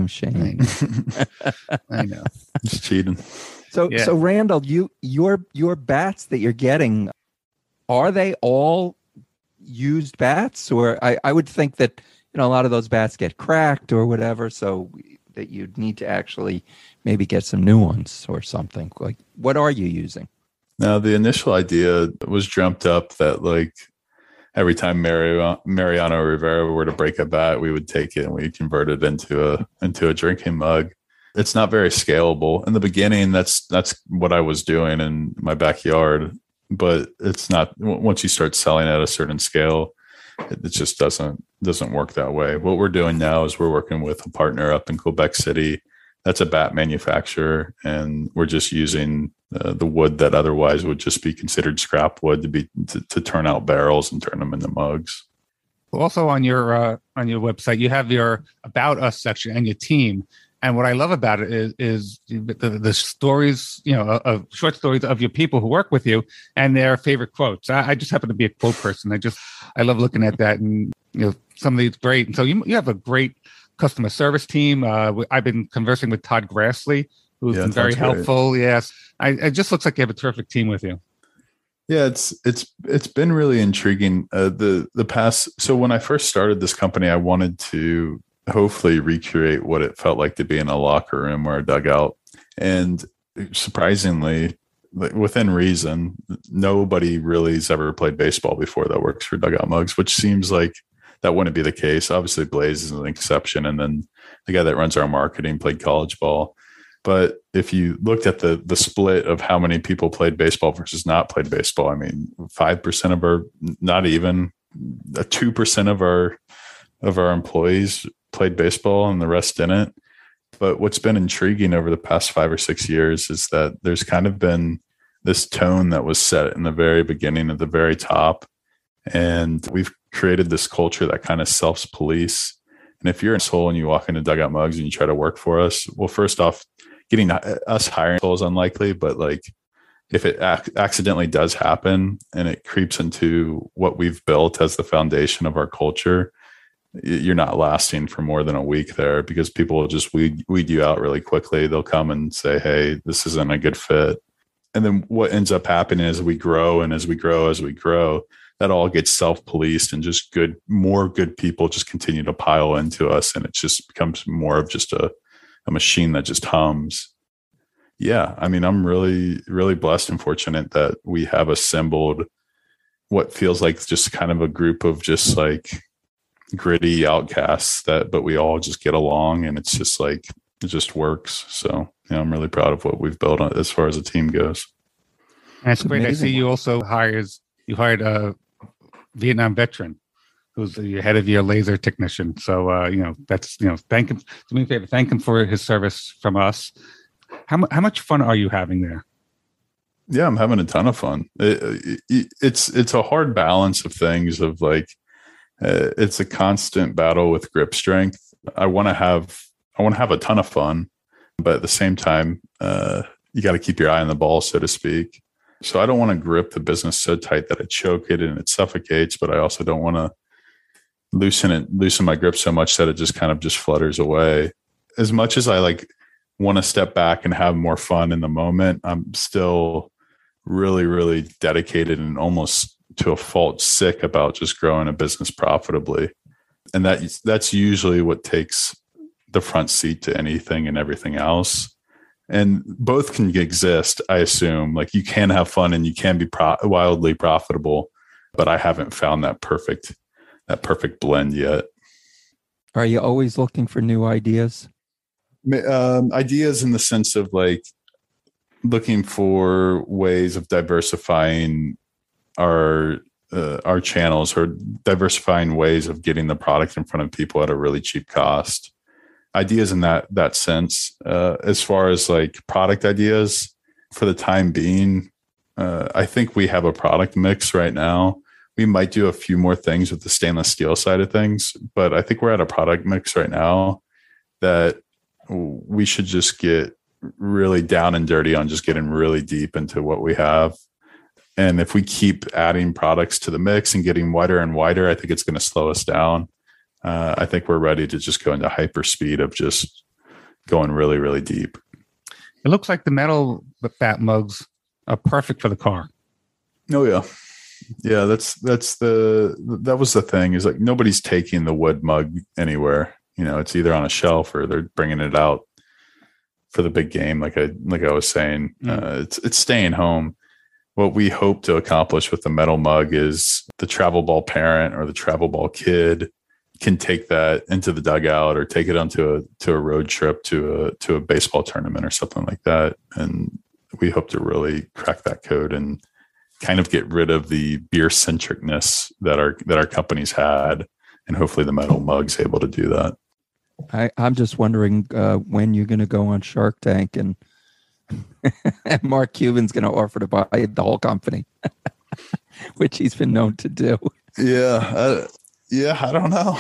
I know. It's cheating. So Randall, your bats that you're getting, are they all used bats? Or I would think that a lot of those bats get cracked or whatever, so that you'd need to actually maybe get some new ones or something. Like, what are you using? Now, the initial idea was dreamt up that like every time Mariano Rivera were to break a bat, we would take it and we convert it into a drinking mug. It's not very scalable. In the beginning, that's what I was doing in my backyard, but it's not. Once you start selling at a certain scale, it just doesn't work that way. What we're doing now is we're working with a partner up in Quebec City. That's a bat manufacturer, and we're just using the wood that otherwise would just be considered scrap wood to turn out barrels and turn them into mugs. Also on your website, you have your About Us section and your team. And what I love about it is the stories, of short stories of your people who work with you and their favorite quotes. I just happen to be a quote person. I love looking at that, and some of these great. And so you have a great customer service team. I've been conversing with Todd Grassley, who's been very helpful. Great. Yes, it just looks like you have a terrific team with you. Yeah, it's been really intriguing. The past. So when I first started this company, I wanted to hopefully recreate what it felt like to be in a locker room or a dugout. And surprisingly, within reason, nobody really has ever played baseball before that works for Dugout Mugs, which seems like that wouldn't be the case. Obviously, Blaze is an exception. And then the guy that runs our marketing played college ball. But if you looked at the split of how many people played baseball versus not played baseball, I mean, 5% of our, not even 2% of our employees played baseball and the rest didn't. But what's been intriguing over the past 5 or 6 years is that there's kind of been this tone that was set in the very beginning, at the very top. And we've created this culture that kind of self-police. And if you're an asshole and you walk into Dugout Mugs and you try to work for us, well, first off, getting us hiring is unlikely, but like if it accidentally does happen and it creeps into what we've built as the foundation of our culture, you're not lasting for more than a week there, because people will just weed you out really quickly. They'll come and say, hey, this isn't a good fit. And then what ends up happening is we grow, and as we grow, that all gets self-policed, and just more good people just continue to pile into us. And it just becomes more of just a machine that just hums. Yeah. I mean, I'm really, really blessed and fortunate that we have assembled what feels like just kind of a group of just like gritty outcasts but we all just get along, and it's just like, it just works. So, I'm really proud of what we've built on as far as a team goes. That's great. I see you also hired a Vietnam veteran who's the head of your laser technician. So, thank him. Do me a favor, thank him for his service from us. How much fun are you having there? Yeah, I'm having a ton of fun. It's a hard balance of things of like, it's a constant battle with grip strength. I want to have a ton of fun, but at the same time, you got to keep your eye on the ball, so to speak. So I don't want to grip the business so tight that I choke it and it suffocates, but I also don't want to loosen my grip so much that it just kind of just flutters away. As much as I like want to step back and have more fun in the moment, I'm still really, really dedicated and almost to a fault sick about just growing a business profitably. And that's usually what takes the front seat to anything and everything else. And both can exist, I assume. Like, you can have fun and you can be wildly profitable, but I haven't found that perfect blend yet. Are you always looking for new ideas? Ideas in the sense of like looking for ways of diversifying our channels, or diversifying ways of getting the product in front of people at a really cheap cost. Ideas in that sense. As far as like product ideas, for the time being, I think we have a product mix right now. We might do a few more things with the stainless steel side of things, but I think we're at a product mix right now that we should just get really down and dirty on just getting really deep into what we have. And if we keep adding products to the mix and getting wider and wider, I think it's going to slow us down. I think we're ready to just go into hyper speed of just going really, really deep. It looks like the metal fat mugs are perfect for the car. Oh yeah. Yeah. That was the thing, is like, nobody's taking the wood mug anywhere. It's either on a shelf or they're bringing it out for the big game. Like I was saying, it's staying home. What we hope to accomplish with the metal mug is the travel ball parent or the travel ball kid can take that into the dugout or take it onto a road trip to a baseball tournament or something like that. And we hope to really crack that code and kind of get rid of the beer centricness that our companies had. And hopefully the metal mug's able to do that. I'm just wondering when you're going to go on Shark Tank and Mark Cuban's going to offer to buy the whole company, which he's been known to do. Yeah. I don't know.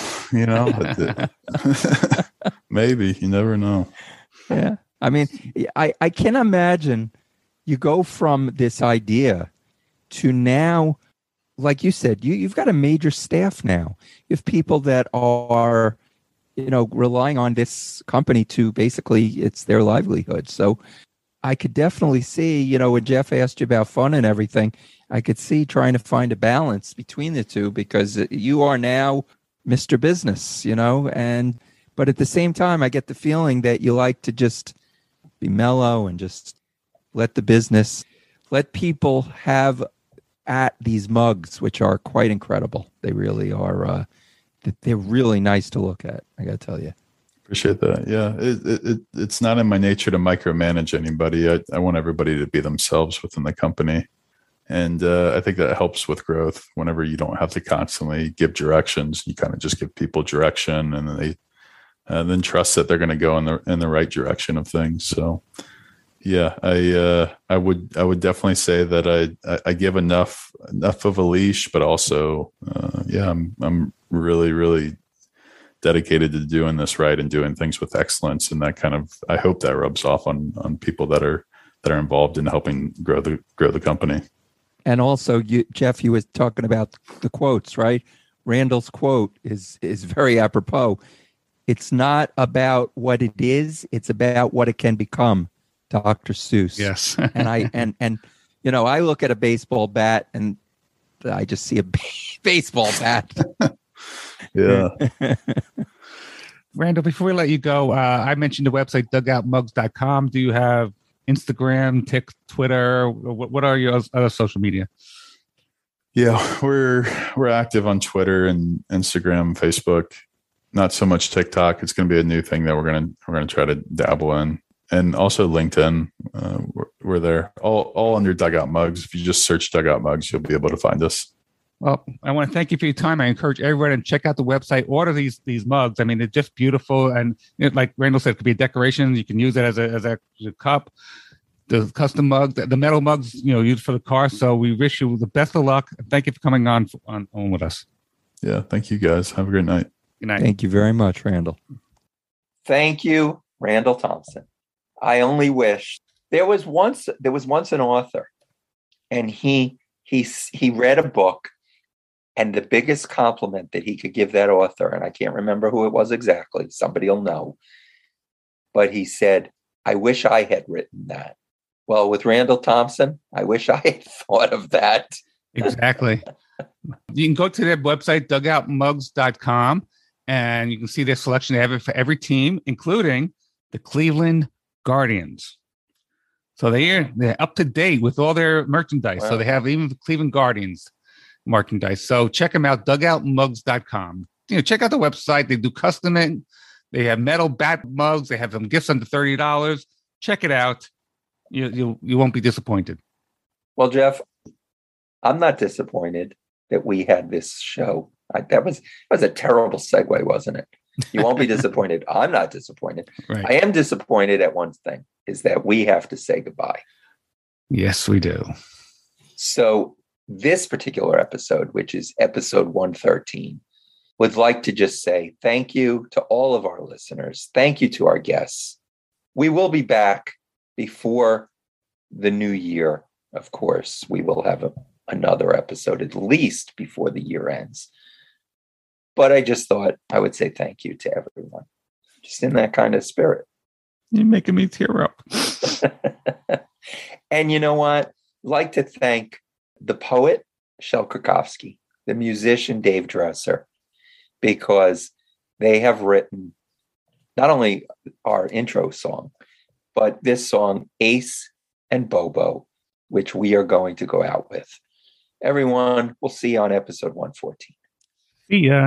Maybe. You never know. Yeah. I mean, I can imagine you go from this idea to now, like you said, you've got a major staff now. You have people that are, relying on this company to basically, it's their livelihood. So I could definitely see, when Jeff asked you about fun and everything, I could see trying to find a balance between the two, because you are now Mr. Business, but at the same time, I get the feeling that you like to just be mellow and just let people have at these mugs, which are quite incredible. They really are. They're really nice to look at, I got to tell you. Appreciate that. Yeah, it's not in my nature to micromanage anybody. I want everybody to be themselves within the company. And I think that helps with growth. Whenever you don't have to constantly give directions, you kind of just give people direction, and then they then trust that they're going to go in the right direction of things. So, yeah, I would definitely say that I give enough of a leash, but also, I'm really, really dedicated to doing this right and doing things with excellence. And that kind of, I hope that rubs off on people that are involved in helping grow the company. And also, Jeff, you were talking about the quotes, right? Randall's quote is very apropos. It's not about what it is; it's about what it can become. Dr. Seuss. Yes. And I look at a baseball bat and I just see a baseball bat. Yeah. Randall, before we let you go, I mentioned the website dugoutmugs.com. Do you have Instagram, Twitter? What are your other social media? Yeah, we're active on Twitter and Instagram, Facebook. Not so much TikTok. It's going to be a new thing that we're going to try to dabble in, and also LinkedIn. We're there, all under Dugout Mugs. If you just search Dugout Mugs, you'll be able to find us. Well, I want to thank you for your time. I encourage everyone to check out the website, order these mugs. I mean, they're just beautiful. And like Randall said, it could be a decoration. You can use it as a cup. The custom mugs, the metal mugs, used for the car. So we wish you the best of luck. Thank you for coming on with us. Yeah. Thank you guys. Have a great night. Good night. Thank you very much, Randall. Thank you, Randall Thompson. I only wish there was once an author, and he read a book. And the biggest compliment that he could give that author, and I can't remember who it was exactly, somebody will know, but he said, I wish I had written that. Well, with Randall Thompson, I wish I had thought of that. Exactly. You can go to their website, dugoutmugs.com, and you can see their selection. They have it for every team, including the Cleveland Guardians. So they're up to date with all their merchandise. Wow. So they have even the Cleveland Guardians merchandise. So check them out, dugoutmugs.com. Check out the website. They do custom it. They have metal bat mugs. They have some gifts under $30. Check it out. You won't be disappointed. Well, Jeff, I'm not disappointed that we had this show. That was a terrible segue, wasn't it? You won't be disappointed. I'm not disappointed. Right. I am disappointed at one thing, is that we have to say goodbye. Yes, we do. So this particular episode, which is episode 113, would like to just say thank you to all of our listeners. Thank you to our guests. We will be back before the new year. Of course, we will have another episode at least before the year ends. But I just thought I would say thank you to everyone, just in that kind of spirit. You're making me tear up. And you know what? I'd like to thank the poet, Shel Krakowski, the musician, Dave Dresser, because they have written not only our intro song, but this song, Ace and Bobo, which we are going to go out with. Everyone, we'll see you on episode 114. See ya.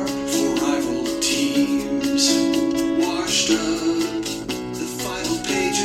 Washed up the final page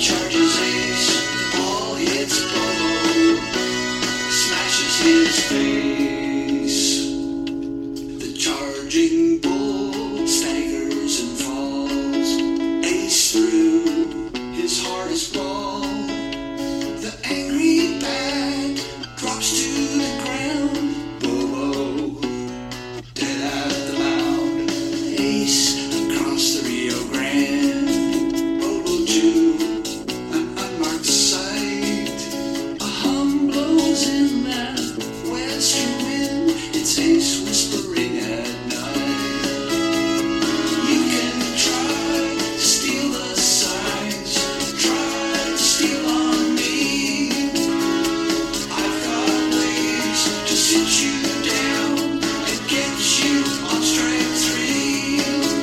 charges ace, ball hits Bobo, smashes his face. The charging bull staggers and falls, ace through his hardest ball. The angry bat drops to the ground, Bobo dead at the mound. Ace across the Rio Grande, Bobo Jew, an unmarked sight. A hum blows in that western wind, it's Ace whispering at night. You can try to steal the signs, try to steal on me. I've got ways to sit you down and get you on strike three.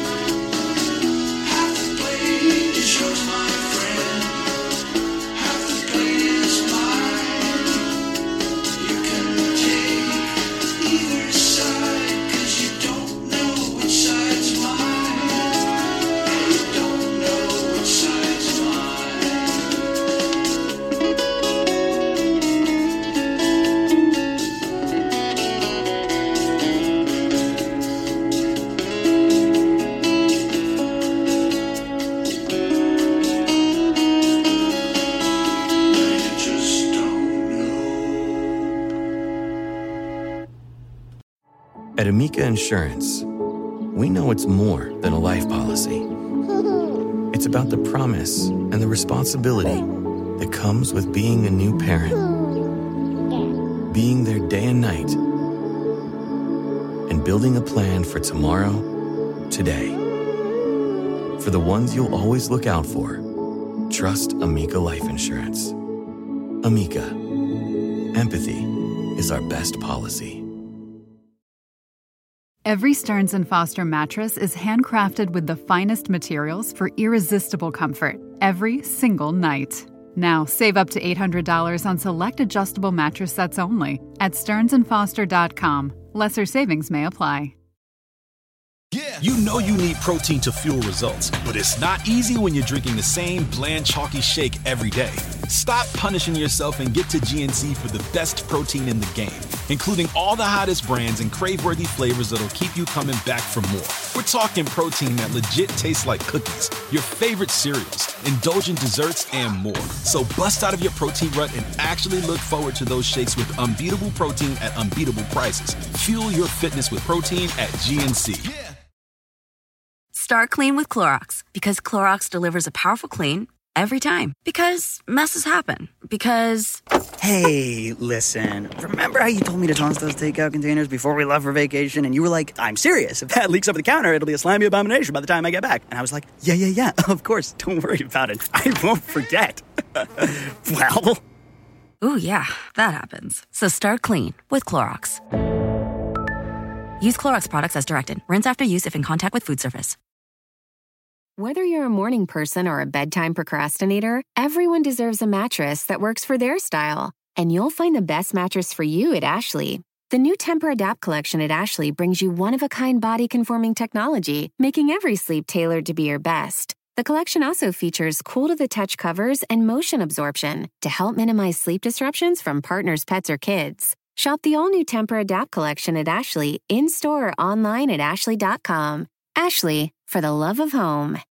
Half the blade is yours, my friend. Half the blade is mine. You can take either side, 'cause you don't know which side's mine. And you don't know which side's mine. You just don't know. At Amica Insurance, we know it's more than a life policy. It's about the promise and the responsibility that comes with being a new parent, being there day and night, and building a plan for tomorrow, today. For the ones you'll always look out for, trust Amica Life Insurance. Amica, empathy is our best policy. Every Stearns & Foster mattress is handcrafted with the finest materials for irresistible comfort every single night. Now, save up to $800 on select adjustable mattress sets only at stearnsandfoster.com. Lesser savings may apply. You know you need protein to fuel results, but it's not easy when you're drinking the same bland, chalky shake every day. Stop punishing yourself and get to GNC for the best protein in the game, including all the hottest brands and crave-worthy flavors that'll keep you coming back for more. We're talking protein that legit tastes like cookies, your favorite cereals, indulgent desserts, and more. So bust out of your protein rut and actually look forward to those shakes with unbeatable protein at unbeatable prices. Fuel your fitness with protein at GNC. Start clean with Clorox, because Clorox delivers a powerful clean every time. Because messes happen. Because... Hey, listen. Remember how you told me to toss those takeout containers before we left for vacation? And you were like, I'm serious. If that leaks over the counter, it'll be a slimy abomination by the time I get back. And I was like, yeah, of course. Don't worry about it. I won't forget. Well... Ooh, yeah, that happens. So start clean with Clorox. Use Clorox products as directed. Rinse after use if in contact with food surface. Whether you're a morning person or a bedtime procrastinator, everyone deserves a mattress that works for their style. And you'll find the best mattress for you at Ashley. The new Tempur-Adapt collection at Ashley brings you one-of-a-kind body-conforming technology, making every sleep tailored to be your best. The collection also features cool-to-the-touch covers and motion absorption to help minimize sleep disruptions from partners, pets, or kids. Shop the all-new Tempur-Adapt collection at Ashley, in-store or online at ashley.com. Ashley, for the love of home.